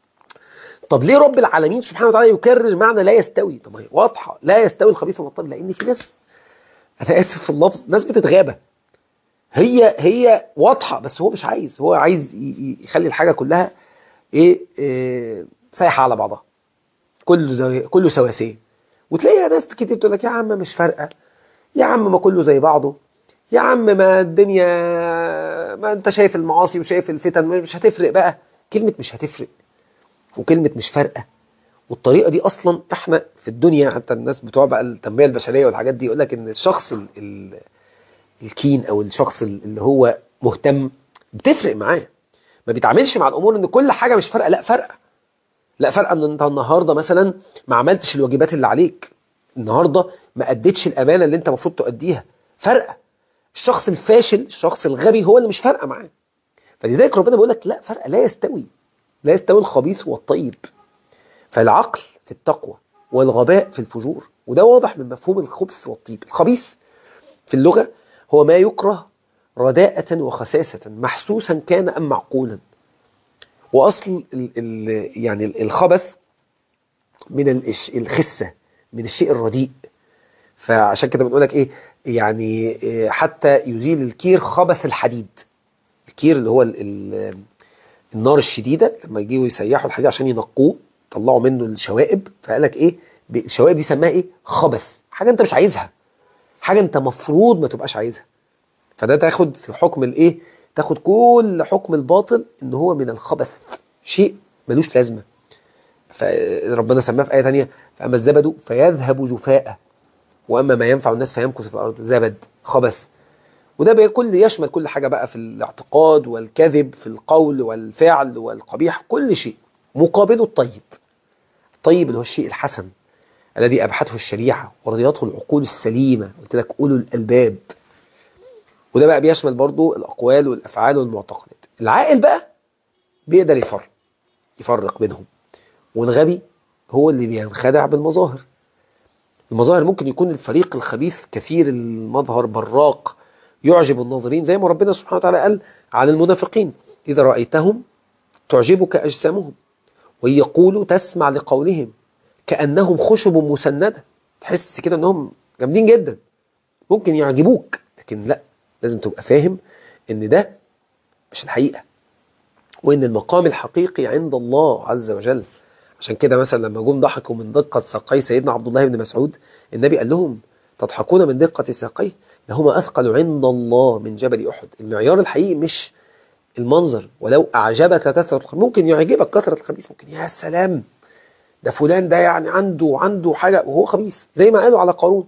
طب ليه رب العالمين سبحانه وتعالى يكرر معنى لا يستوي؟ طب هي واضحة، لا يستوي الخبيث والطيب. لأن في ناس، أنا آسف في اللفظ، ناس بتتغابى. هي هي واضحة بس هو مش عايز، هو عايز يخلي الحاجة كلها ايه, إيه سايحة على بعضها، كله زي كله سواسية. وتلاقيها ناس كتير تقول لك يا عم مش فارقة، يا عم ما كله زي بعضه، يا عم ما الدنيا، ما انت شايف المعاصي وشايف الفتن، مش هتفرق بقى. كلمة مش هتفرق وكلمة مش فارقة، والطريقة دي أصلا احنا في الدنيا، حتى الناس بتوع بقى التنمية البشرية والحاجات دي يقول لك ان الشخص ال ال الكين او الشخص اللي هو مهتم بتفرق معاه، ما بيتعاملش مع الامور ان كل حاجة مش فارقة. لا فارقة، لا فارقة ان انت النهاردة مثلا ما عملتش الواجبات اللي عليك، النهاردة ما اديتش الامانة اللي انت المفروض تؤديها، فارقة. الشخص الفاشل، الشخص الغبي هو اللي مش فارقة معاه. فلذلك ربنا بيقول لك لا فرق، لا يستوي، لا يستوي الخبيث والطيب. فالعقل في التقوى والغباء في الفجور، وده واضح من مفهوم الخبث والطيب. الخبيث في اللغة هو ما يكره رداءة وخساسة، محسوسا كان أم معقولا. وأصل ال ال يعني الخبث من الخسة، من الشيء الرديء. فعشان كده بنقولك إيه يعني حتى يزيل الكير خبث الحديد. الكير اللي هو ال ال النار الشديدة، لما يجيوا يسيحوا الحديد عشان ينقوه طلعوا منه الشوائب، فقالك ايه الشوائب دي سماها ايه؟ خبث. حاجة انت مش عايزها، حاجة انت مفروض ما تبقاش عايزها. فده تاخد في حكم الايه، تاخد كل حكم الباطل ان هو من الخبث، شيء ملوش لازمة. فربنا سماه في آية ثانية فأما الزبد فيذهب جفاء وأما ما ينفع الناس فيمكث في الأرض. زبد، خبث. وده بكل يشمل كل حاجة بقى، في الاعتقاد والكذب، في القول والفعل والقبيح، كل شيء. مقابله الطيب. الطيب اللي هو الشيء الحسن الذي أبحته الشريعة ورضيته العقول السليمة، قلت لك أولو الألباب. وده بقى بيشمل برضو الأقوال والأفعال والمعتقدات. العاقل بقى بيقدر يفرق يفرق بينهم. والغبي هو اللي بينخدع بالمظاهر. المظاهر ممكن يكون الفريق الخبيث كثير المظهر براق يعجب الناظرين، زي ما ربنا سبحانه وتعالى قال عن المنافقين إذا رأيتهم تعجبك أجسامهم وإن يقولوا تسمع لقولهم كأنهم خشب مسندة. تحس كده أنهم جامدين جدا، ممكن يعجبوك، لكن لا، لازم تبقى فاهم أن ده مش الحقيقة، وأن المقام الحقيقي عند الله عز وجل. عشان كده مثلا لما جم ضحكوا من دقة ساقي سيدنا عبد الله بن مسعود، النبي قال لهم تضحكون من دقة ساقيه لهما أثقل عند الله من جبل أحد. المعيار الحقيقي مش المنظر. ولو أعجبك كثرة الخبيث، ممكن يعجبك كثرة الخبيث، ممكن يا سلام ده فلان ده يعني عنده عنده حاجة وهو خبيث، زي ما قالوا على قارون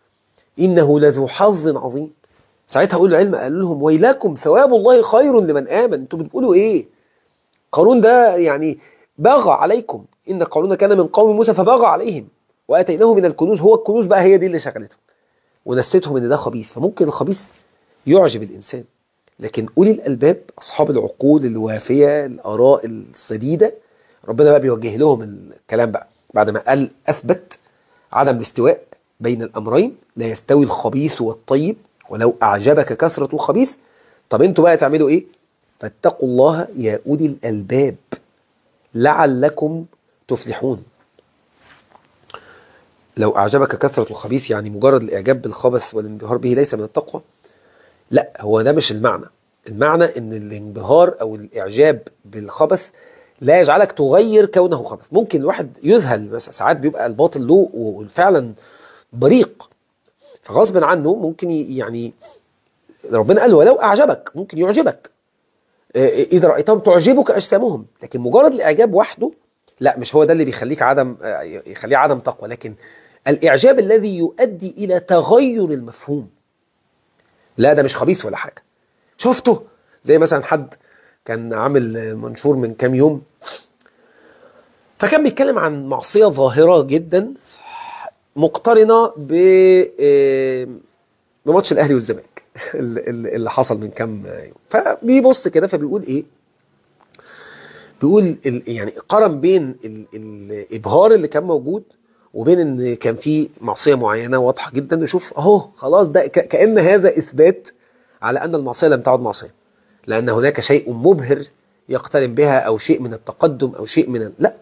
إنه لذو حظ عظيم. ساعتها أقول العلم قال لهم ويلاكم ثواب الله خير لمن آمن. انتوا بتقولوا إيه؟ قارون ده يعني بغى عليكم، إن قارون كان من قوم موسى فبغى عليهم وآتيناه من الكنوز. هو الكنوز بقى هي دي اللي شغلتهم ونسيتهم إن ده خبيث. فممكن الخبيث يعجب الإنسان، لكن أولي الألباب أصحاب العقول الوافية الآراء السديدة ربنا بقى بيوجه لهم الكلام بقى بعد ما قال أثبت عدم الاستواء بين الأمرين، لا يستوي الخبيث والطيب ولو أعجبك كثرة الخبيث. طب انتوا بقى تعملوا إيه؟ فاتقوا الله يا أولي الألباب لعلكم تفلحون. لو أعجبك كثرة الخبيث يعني مجرد الإعجاب بالخبث والانبهار به ليس من التقوى. لا، هو ده مش المعنى. المعنى ان الانبهار او الاعجاب بالخبث لا يجعلك تغير كونه خبث. ممكن الواحد يذهل، بس ساعات بيبقى الباطل له وفعلا بريق، فغصبا عنه ممكن يعني ربنا قال ولو اعجبك، ممكن يعجبك اذا رايتهم تعجبك اجسامهم، لكن مجرد الاعجاب وحده لا، مش هو ده اللي بيخليك عدم يخليه عدم تقوى، لكن الاعجاب الذي يؤدي الى تغير المفهوم. لا ده مش خبيث ولا حاجه. شفته زي مثلا حد كان عامل منشور من كام يوم، فكان بيتكلم عن معصية ظاهرة جدا مقترنة ب بماتش الأهلي والزمالك اللي حصل من كام يوم. فبيبص كده فبيقول إيه، بيقول يعني قارن بين الإبهار اللي كان موجود وبين ان كان في معصية معينة واضحة جدا، نشوف اهو خلاص ده كأن هذا إثبات على أن المعصية لم تعد معصية، لأن هناك شيء مبهر يقترن بها، أو شيء من التقدم، أو شيء من ال... لا،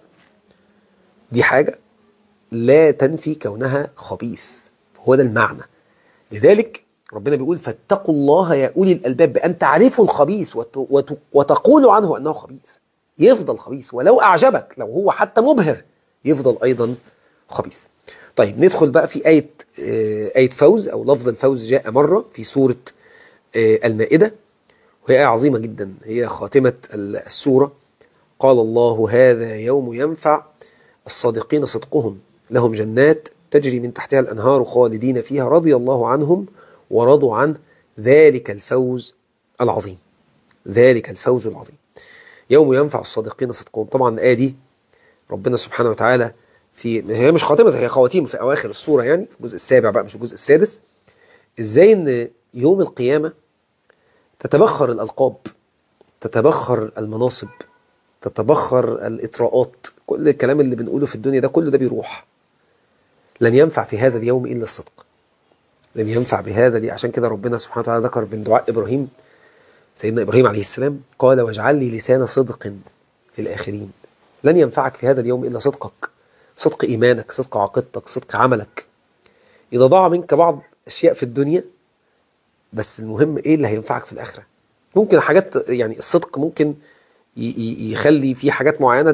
دي حاجة لا تنفي كونها خبيث. هو ده المعنى. لذلك ربنا بيقول فاتقوا الله يا أولي الألباب، بأن تعرفوا الخبيث وت... وت... وتقولوا عنه أنه خبيث. يفضل خبيث ولو أعجبك، لو هو حتى مبهر يفضل أيضا خبيث. طيب ندخل بقى في آية آية فوز، أو لفظ الفوز جاء مرة في سورة المائدة، وهي آية عظيمة جدا، هي خاتمة السورة. قال الله هذا يوم ينفع الصادقين صدقهم، لهم جنات تجري من تحتها الأنهار خالدين فيها رضي الله عنهم ورضوا عنه، ذلك الفوز العظيم. ذلك الفوز العظيم يوم ينفع الصادقين صدقهم. طبعا الآية دي ربنا سبحانه وتعالى في، هي مش خاتمة، هي خواتيم في أواخر السورة، يعني في الجزء السابع بقى مش الجزء السادس، إزاي إن يوم القيامة تتبخر الألقاب، تتبخر المناصب، تتبخر الإطراءات، كل الكلام اللي بنقوله في الدنيا ده كله ده بيروح. لن ينفع في هذا اليوم إلا الصدق، لن ينفع بهذا دي. عشان كده ربنا سبحانه وتعالى ذكر من دعاء إبراهيم، سيدنا إبراهيم عليه السلام، قال واجعل لي لسان صدق في الآخرين. لن ينفعك في هذا اليوم إلا صدقك، صدق إيمانك، صدق عقيدتك، صدق عملك. إذا ضاع منك بعض أشياء في الدنيا، بس المهم إيه اللي هينفعك في الآخرة. ممكن حاجات، يعني الصدق ممكن يخلي في حاجات معينة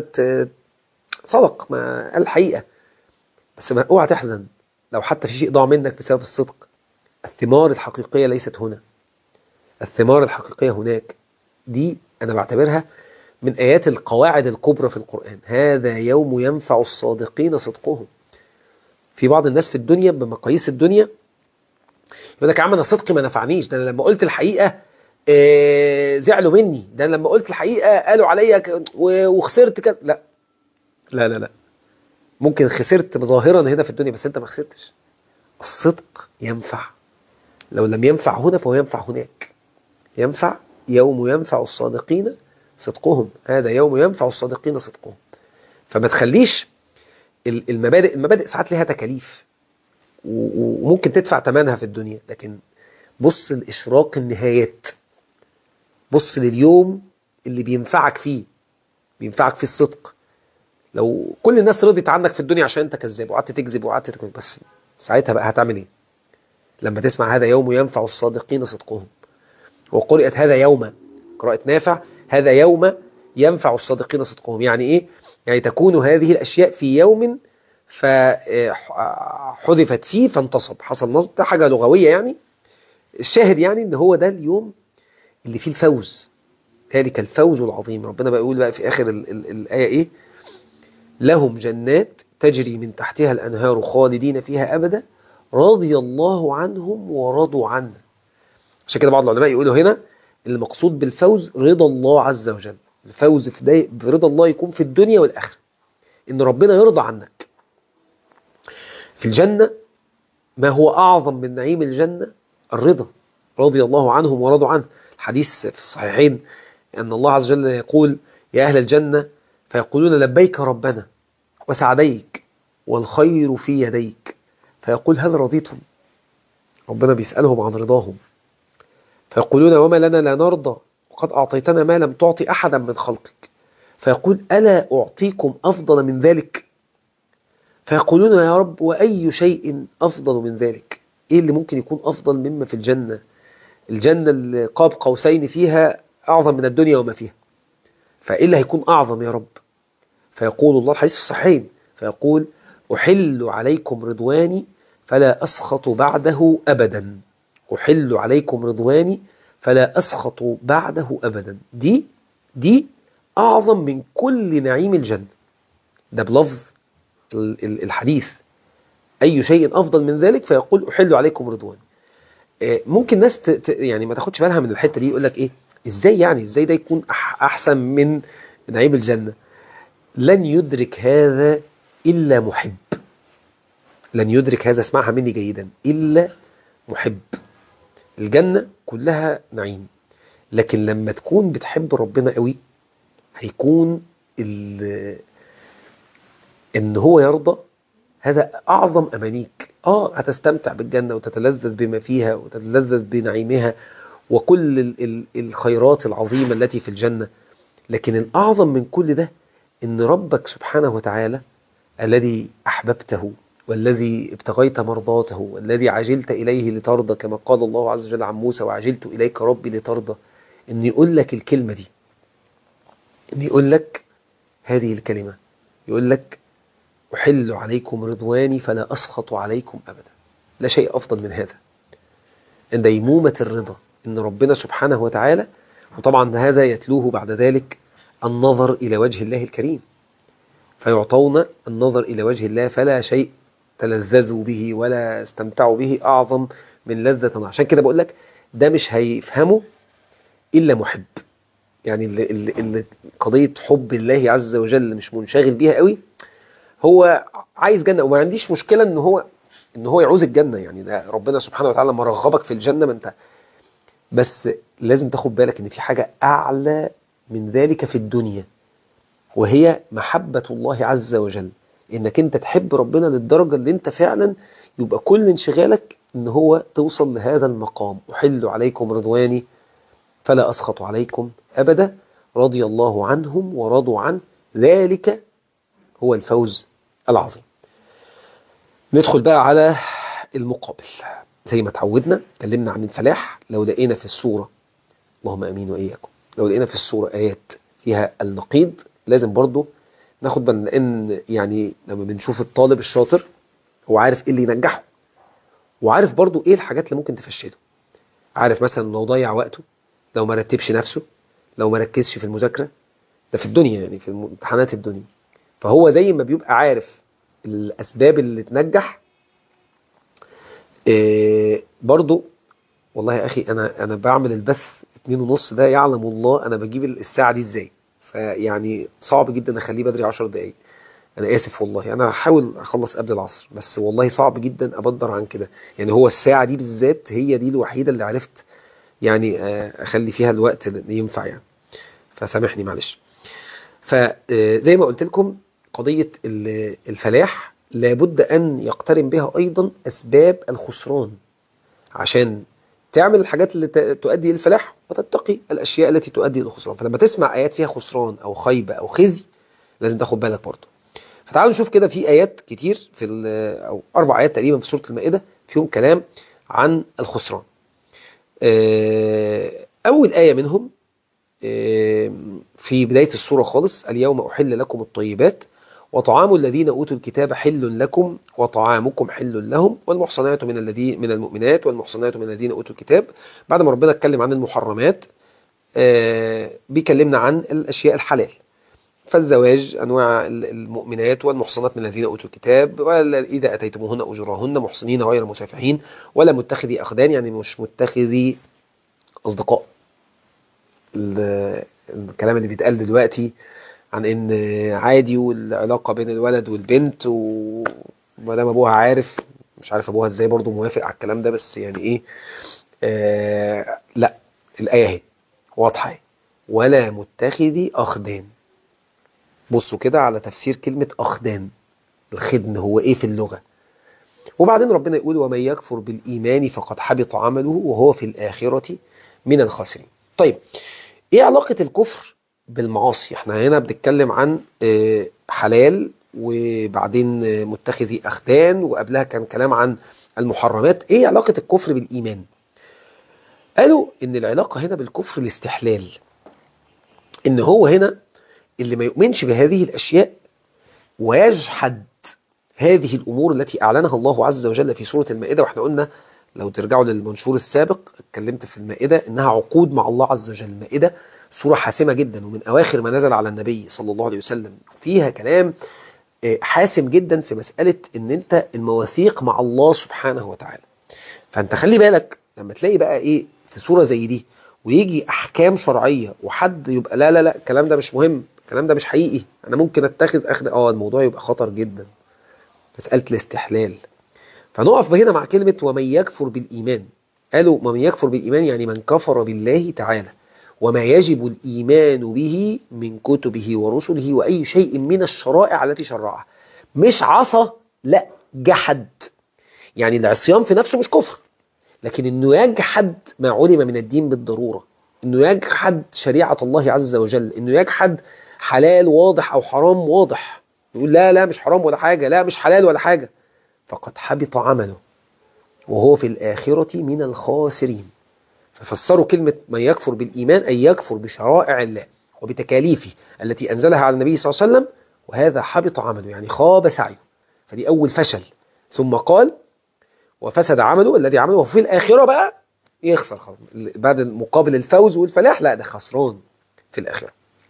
صدق ما الحقيقة، بس ما اوعى تحزن لو حتى في شيء ضاع منك بسبب الصدق. الثمار الحقيقية ليست هنا، الثمار الحقيقية هناك. دي أنا بعتبرها من آيات القواعد الكبرى في القرآن. هذا يوم ينفع الصادقين صدقهم. في بعض الناس في الدنيا بمقاييس الدنيا يقول لك يا عم انا صدقي ما نفعنيش، ده انا لما قلت الحقيقة آه زعلوا مني، ده انا لما قلت الحقيقة قالوا عليا وخسرت كده. لا لا لا لا، ممكن خسرت ظاهرا هنا في الدنيا بس انت ما خسرتش. الصدق ينفع، لو لم ينفع هنا فهو ينفع هناك. ينفع يوم ينفع الصادقين صدقهم، هذا يوم ينفع الصادقين صدقهم. فما تخليش المبادئ، المبادئ ساعات لها تكاليف وممكن تدفع ثمنها في الدنيا، لكن بص لإشراق النهايات، بص لليوم اللي بينفعك فيه، بينفعك فيه الصدق. لو كل الناس رضيت عنك في الدنيا عشان انت كذاب وقعدت تكذب وقعدت تكذب، بس ساعتها بقى هتعمل ايه لما تسمع هذا يوم ينفع الصادقين صدقهم؟ وقرئت هذا يوم، قراءة نافع، هذا يوم ينفع الصادقين صدقهم. يعني ايه؟ يعني تكون هذه الاشياء في يوم فحذفت فيه فانتصب، حصل نصب، ده حاجة لغوية يعني. الشاهد يعني ان هو ده اليوم اللي فيه الفوز، ذلك الفوز العظيم. ربنا بقى يقول بقى في اخر ال ال الآية ايه؟ لهم جنات تجري من تحتها الأنهار خالدين فيها أبدا رضي الله عنهم ورضوا عنه. عشان كده بعض العلماء يقولوا هنا المقصود بالفوز رضا الله عز وجل. الفوز في برضا الله يكون في الدنيا والآخرة، إن ربنا يرضى عنك. في الجنة ما هو أعظم من نعيم الجنة؟ الرضا، رضي الله عنهم ورضوا عنه. الحديث في الصحيحين أن الله عز وجل يقول يا أهل الجنة فيقولون لبيك ربنا وسعديك والخير في يديك، فيقول هل رضيتم؟ ربنا بيسألهم عن رضاهم، فيقولون وما لنا لا نرضى وقد أعطيتنا ما لم تعطي أحدا من خلقك، فيقول ألا أعطيكم أفضل من ذلك؟ فيقولون يا رب وأي شيء أفضل من ذلك؟ إيه اللي ممكن يكون أفضل مما في الجنة؟ الجنة اللي قاب قوسين فيها أعظم من الدنيا وما فيها، فإيه اللي هيكون أعظم يا رب؟ فيقول الله الحديث الصحيحين، فيقول أحل عليكم رضواني فلا أسخط بعده أبدا، أحل عليكم رضواني فلا أسخط بعده أبدا. دي دي أعظم من كل نعيم الجنة، ده بلفظ الحديث أي شيء أفضل من ذلك، فيقول أحل عليكم رضواني. ممكن ناس يعني ما تاخدش بالها من الحتة دي، يقول لك إيه إزاي يعني إزاي ده يكون أحسن من نعيم الجنة؟ لن يدرك هذا إلا محب، لن يدرك هذا، اسمعها مني جيدا، إلا محب. الجنة كلها نعيم، لكن لما تكون بتحب ربنا قوي هيكون ان هو يرضى. هذا اعظم امانيك. اه هتستمتع بالجنة وتتلذذ بما فيها وتتلذذ بنعيمها وكل ال ال الخيرات العظيمة التي في الجنة، لكن الاعظم من كل ده ان ربك سبحانه وتعالى الذي احببته والذي ابتغيت مرضاته والذي عجلت اليه لترضى، كما قال الله عز وجل عن موسى وعجلت اليك ربي لترضى، ان يقول لك الكلمة دي، ان يقول لك هذه الكلمة، يقول لك أحل عليكم رضواني فلا أسخط عليكم أبدا. لا شيء أفضل من هذا، ان ديمومة الرضا، ان ربنا سبحانه وتعالى، وطبعا هذا يتلوه بعد ذلك النظر إلى وجه الله الكريم، فيعطون النظر إلى وجه الله، فلا شيء تلذذوا به ولا استمتعوا به أعظم من لذة. عشان كده بقول لك ده مش هيفهمه إلا محب. يعني اللي, اللي, اللي قضية حب الله عز وجل مش منشغل بيها قوي، هو عايز جنة وما عنديش مشكلة ان هو ان هو يعوز الجنة. يعني ده ربنا سبحانه وتعالى لما رغبك في الجنة، ما انت بس لازم تاخد بالك ان في حاجة اعلى من ذلك في الدنيا، وهي محبة الله عز وجل. انك انت تحب ربنا للدرجة اللي انت فعلا يبقى كل انشغالك ان هو توصل لهذا المقام. أحل عليكم رضواني فلا أسخط عليكم أبدا، رضي الله عنهم ورضوا عنه، ذلك هو الفوز العظيم. ندخل بقى على المقابل. زي ما تعودنا اتكلمنا عن الفلاح. لو لقينا في السورة، اللهم أمين وإياكم، لو لقينا في السورة آيات فيها النقيض لازم برضو ناخد بالنا، لأن يعني لما بنشوف الطالب الشاطر هو عارف إيه اللي ينجحه، وعارف برضو إيه الحاجات اللي ممكن تفشله. عارف مثلا لو ضيع وقته، لو ما رتبش نفسه، لو ما ركزش في المذاكرة، ده في الدنيا يعني في امتحانات الدنيا. فهو زي ما بيبقى عارف الأسباب اللي تنجح، إيه برضو. والله يا أخي أنا أنا بعمل البث اتنين ونص ده، يعلم الله أنا بجيب الساعة دي إزاي. فيعني صعب جدا أخليه بدري عشر دقايق. أنا آسف والله، أنا هحاول أخلص قبل العصر، بس والله صعب جدا أبدر عن كده. يعني هو الساعة دي بالذات هي دي الوحيدة اللي عرفت يعني أخلي فيها الوقت اللي ينفع يعني، فسامحني معلش. فزي ما قلت لكم قضية الفلاح لابد أن يقترن بها أيضا أسباب الخسران، عشان تعمل الحاجات اللي تؤدي للفلاح وتتقي الأشياء التي تؤدي للخسران. فلما تسمع آيات فيها خسران أو خيبة أو خزي لازم تاخد بالك برضه. فتعالوا نشوف كده في آيات كتير في أو أربع آيات تقريبا في سورة المائدة فيهم كلام عن الخسران. أول آية منهم في بداية السورة خالص: اليوم أحل لكم الطيبات وطعام الذين أوتوا الكتاب حل لكم وطعامكم حل لهم والمحصنات من الذين من المؤمنات والمحصنات من الذين أوتوا الكتاب. بعد ما ربنا اتكلم عن المحرمات بيكلمنا عن الأشياء الحلال. فالزواج أنواع المؤمنات والمحصنات من الذين أوتوا الكتاب، وإذا أتيتموهن أجورهن محصنين غير مسافحين ولا متخذي أخدان، يعني مش متخذي أصدقاء. الكلام اللي بيتقال دلوقتي عن ان عادي والعلاقة بين الولد والبنت ومدام ابوها عارف، مش عارف ابوها ازاي برضو موافق على الكلام ده، بس يعني ايه آه لا، الآية اهي واضحة اهي: ولا متخذي أخدان. بصوا كده على تفسير كلمة أخدان، الخدن هو ايه في اللغة. وبعدين ربنا يقول: ومن يكفر بالإيمان فقد حبط عمله وهو في الآخرة من الخاسرين. طيب ايه علاقة الكفر بالمعاصي؟ احنا هنا بنتكلم عن حلال وبعدين متخذي أخدان وقبلها كان كلام عن المحرمات. ايه علاقة الكفر بالإيمان؟ قالوا ان العلاقة هنا بالكفر الاستحلال، ان هو هنا اللي ما يؤمنش بهذه الأشياء ويجحد هذه الأمور التي أعلنها الله عز وجل في سورة المائدة. واحنا قلنا لو ترجعوا للمنشور السابق اتكلمت في المائدة انها عقود مع الله عز وجل. المائدة سورة حاسمة جدا ومن أواخر ما نزل على النبي صلى الله عليه وسلم، فيها كلام حاسم جدا في مسألة ان انت المواثيق مع الله سبحانه وتعالى. فانت خلي بالك لما تلاقي بقى ايه في سورة زي دي ويجي احكام شرعية وحد يبقى لا لا لا الكلام ده مش مهم، الكلام ده مش حقيقي، انا ممكن اتخذ اخد اه الموضوع يبقى خطر جدا. مسألة الاستحلال فنقف هنا مع كلمة ومن يكفر بالإيمان. قالوا ومن يكفر بالإيمان يعني من كفر بالله تعالى وما يجب الإيمان به من كتبه ورسله وأي شيء من الشرائع التي شرعها. مش عصى، لا جحد. يعني العصيان في نفسه مش كفر، لكن انه يجحد ما علم من الدين بالضرورة، انه يجحد شريعة الله عز وجل، انه يجحد حلال واضح او حرام واضح، يقول لا لا مش حرام ولا حاجة، لا مش حلال ولا حاجة، فقد حبط عمله وهو في الآخرة من الخاسرين. ففسروا كلمة من يكفر بالإيمان أي يكفر بشرائع الله وبتكاليفه التي أنزلها على النبي صلى الله عليه وسلم، وهذا حبط عمله يعني خاب سعيه. فدي أول فشل. ثم قال وفسد عمله الذي عمله وفي الآخرة بقى يخسر خلاص. بعد مقابل الفوز والفلاح لا، ده خسران في الآخرة.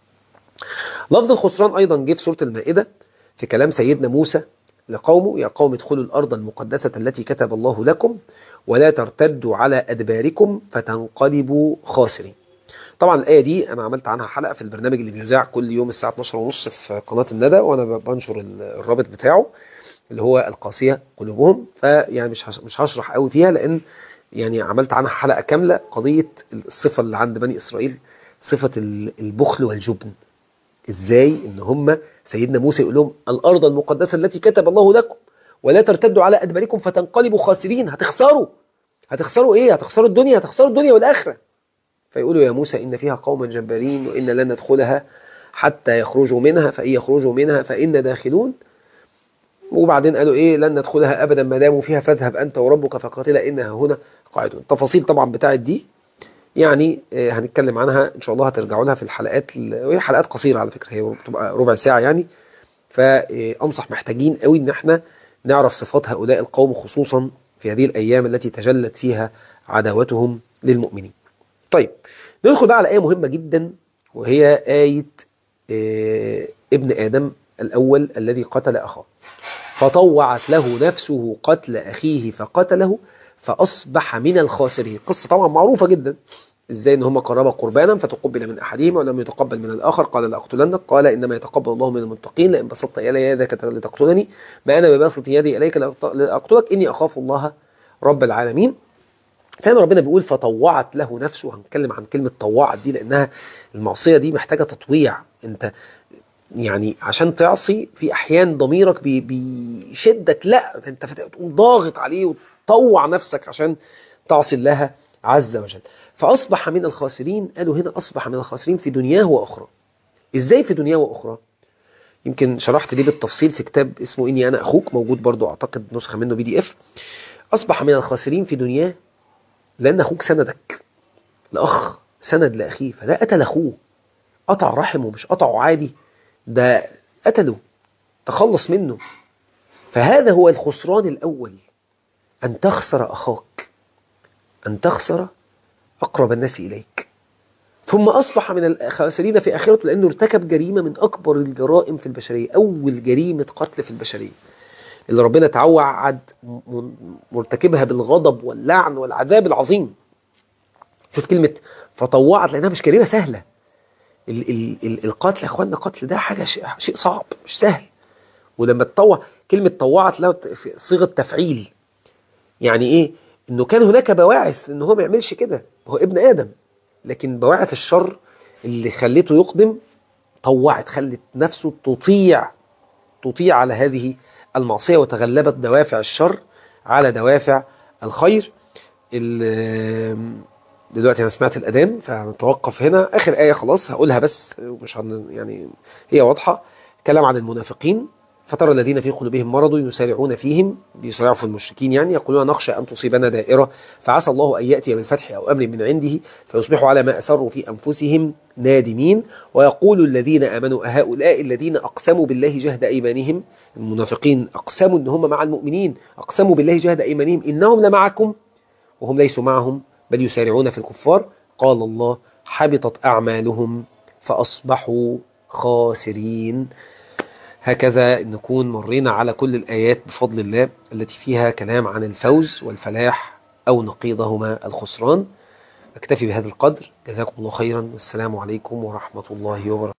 لفظ الخسران أيضا جه في سورة المائدة في كلام سيدنا موسى لقومه يا قوم ادخلوا الأرض المقدسة التي كتب الله لكم ولا ترتدوا على أدباركم فتنقلبوا خاسرين. طبعا الآية دي أنا عملت عنها حلقة في البرنامج اللي بيذاع كل يوم الساعة اتناشر ونص في قناة الندى، وأنا بنشر الرابط بتاعه اللي هو القاسية قلوبهم. فيعني مش مش هشرح قوي فيها، لأن يعني عملت عنها حلقة كاملة، قضية الصفة اللي عند بني إسرائيل، صفة البخل والجبن. إزاي إن هم سيدنا موسى يقول لهم الأرض المقدسة التي كتب الله لكم ولا ترتدوا على أدباركم فتنقلبوا خاسرين. هتخسروا هتخسروا إيه؟ هتخسروا الدنيا، هتخسروا الدنيا والآخرة. فيقولوا يا موسى إن فيها قوما جبارين وإن لن ندخلها حتى يخرجوا منها فإن يخرجوا منها فإن داخلون. وبعدين قالوا إيه لن ندخلها أبدا ما داموا فيها فاذهب أنت وربك فقاتلا إنها هنا قاعدون. التفاصيل طبعا بتاعت دي يعني هنتكلم عنها إن شاء الله، هترجعوا لها في الحلقات، وهي حلقات قصيرة على فكرة، هي بتبقى ربع ساعة يعني. فأنصح محتاجين قوي إن احنا نعرف صفات هؤلاء القوم، خصوصا في هذه الأيام التي تجلت فيها عداوتهم للمؤمنين. طيب ندخل بقى على آية مهمة جدا، وهي آية ابن آدم الأول الذي قتل أخاه فطوعت له نفسه قتل أخيه فقتله فأصبح من الخاسرين. قصة طبعا معروفة جدا، ازاي ان هم قربوا قربانا فتقبل من احدهما ولم يتقبل من الاخر قال لاقتلنك قال انما يتقبل الله من المتقين لئن بسطت الي يدك لتقتلني ما انا بباسط يدي اليك لاقتلك اني اخاف الله رب العالمين. كان ربنا بيقول فطوعت له نفسه. هنتكلم عن كلمة طوعت دي لانها المعصية دي محتاجة تطويع. انت يعني عشان تعصي في احيان ضميرك بي بيشدك، لا انت تقوم ضاغط عليه وتطوع نفسك عشان تعصي الله عز وجل. فأصبح من الخاسرين. قالوا هنا أصبح من الخاسرين في دنياه وأخرى. إزاي في دنياه وأخرى؟ يمكن شرحت ليه بالتفصيل في كتاب اسمه إني أنا أخوك، موجود برضو أعتقد نسخة منه بي دي إف. أصبح من الخاسرين في دنياه لأن أخوك سندك. الأخ سند لأخيه، فده قتل أخوه، قطع رحمه، مش قطعه عادي، ده قتله، تخلص منه. فهذا هو الخسران الأول، أن تخسر أخاك، أن تخسر أقرب الناس إليك. ثم أصبح من الخاسرين في آخرته لأنه ارتكب جريمة من أكبر الجرائم في البشرية، أول جريمة قتل في البشرية اللي ربنا توعد مرتكبها بالغضب واللعن والعذاب العظيم. شوف كلمة فطوعت لأنها مش كلمة سهلة. ال ال ال القتل يا أخوانا، القتل ده حاجة شيء صعب مش سهل. ولما تطوع كلمة طوعت له صيغة تفعيل، يعني إيه؟ إنه كان هناك بواعث إنه هو ما يعملش كده، هو ابن آدم، لكن بواعث الشر اللي خليته يقدم طوعت، خلت نفسه تطيع تطيع على هذه المعصية، وتغلبت دوافع الشر على دوافع الخير. دلوقتي أنا سمعت الأذان فنتوقف هنا. آخر آية خلاص هقولها بس مش هن يعني هي واضحة. كلام عن المنافقين. فترى الذين في قلوبهم مرض يسارعون فيهم، بيسارعوا في المشركين يعني، يقولون نخشى أن تصيبنا دائرة فعسى الله أن يأتي بالفتح أو أمر من عنده فيصبحوا على ما أسروا في أنفسهم نادمين. ويقول الذين آمنوا أهؤلاء الذين أقسموا بالله جهد أيمانهم. المنافقين أقسموا إن هم مع المؤمنين، أقسموا بالله جهد أيمانهم إنهم لمعكم وهم ليسوا معهم بل يسارعون في الكفار. قال الله حبطت أعمالهم فأصبحوا خاسرين. هكذا نكون مرينا على كل الآيات بفضل الله التي فيها كلام عن الفوز والفلاح أو نقيضهما الخسران. أكتفي بهذا القدر. جزاكم الله خيرا، والسلام عليكم ورحمة الله وبركاته.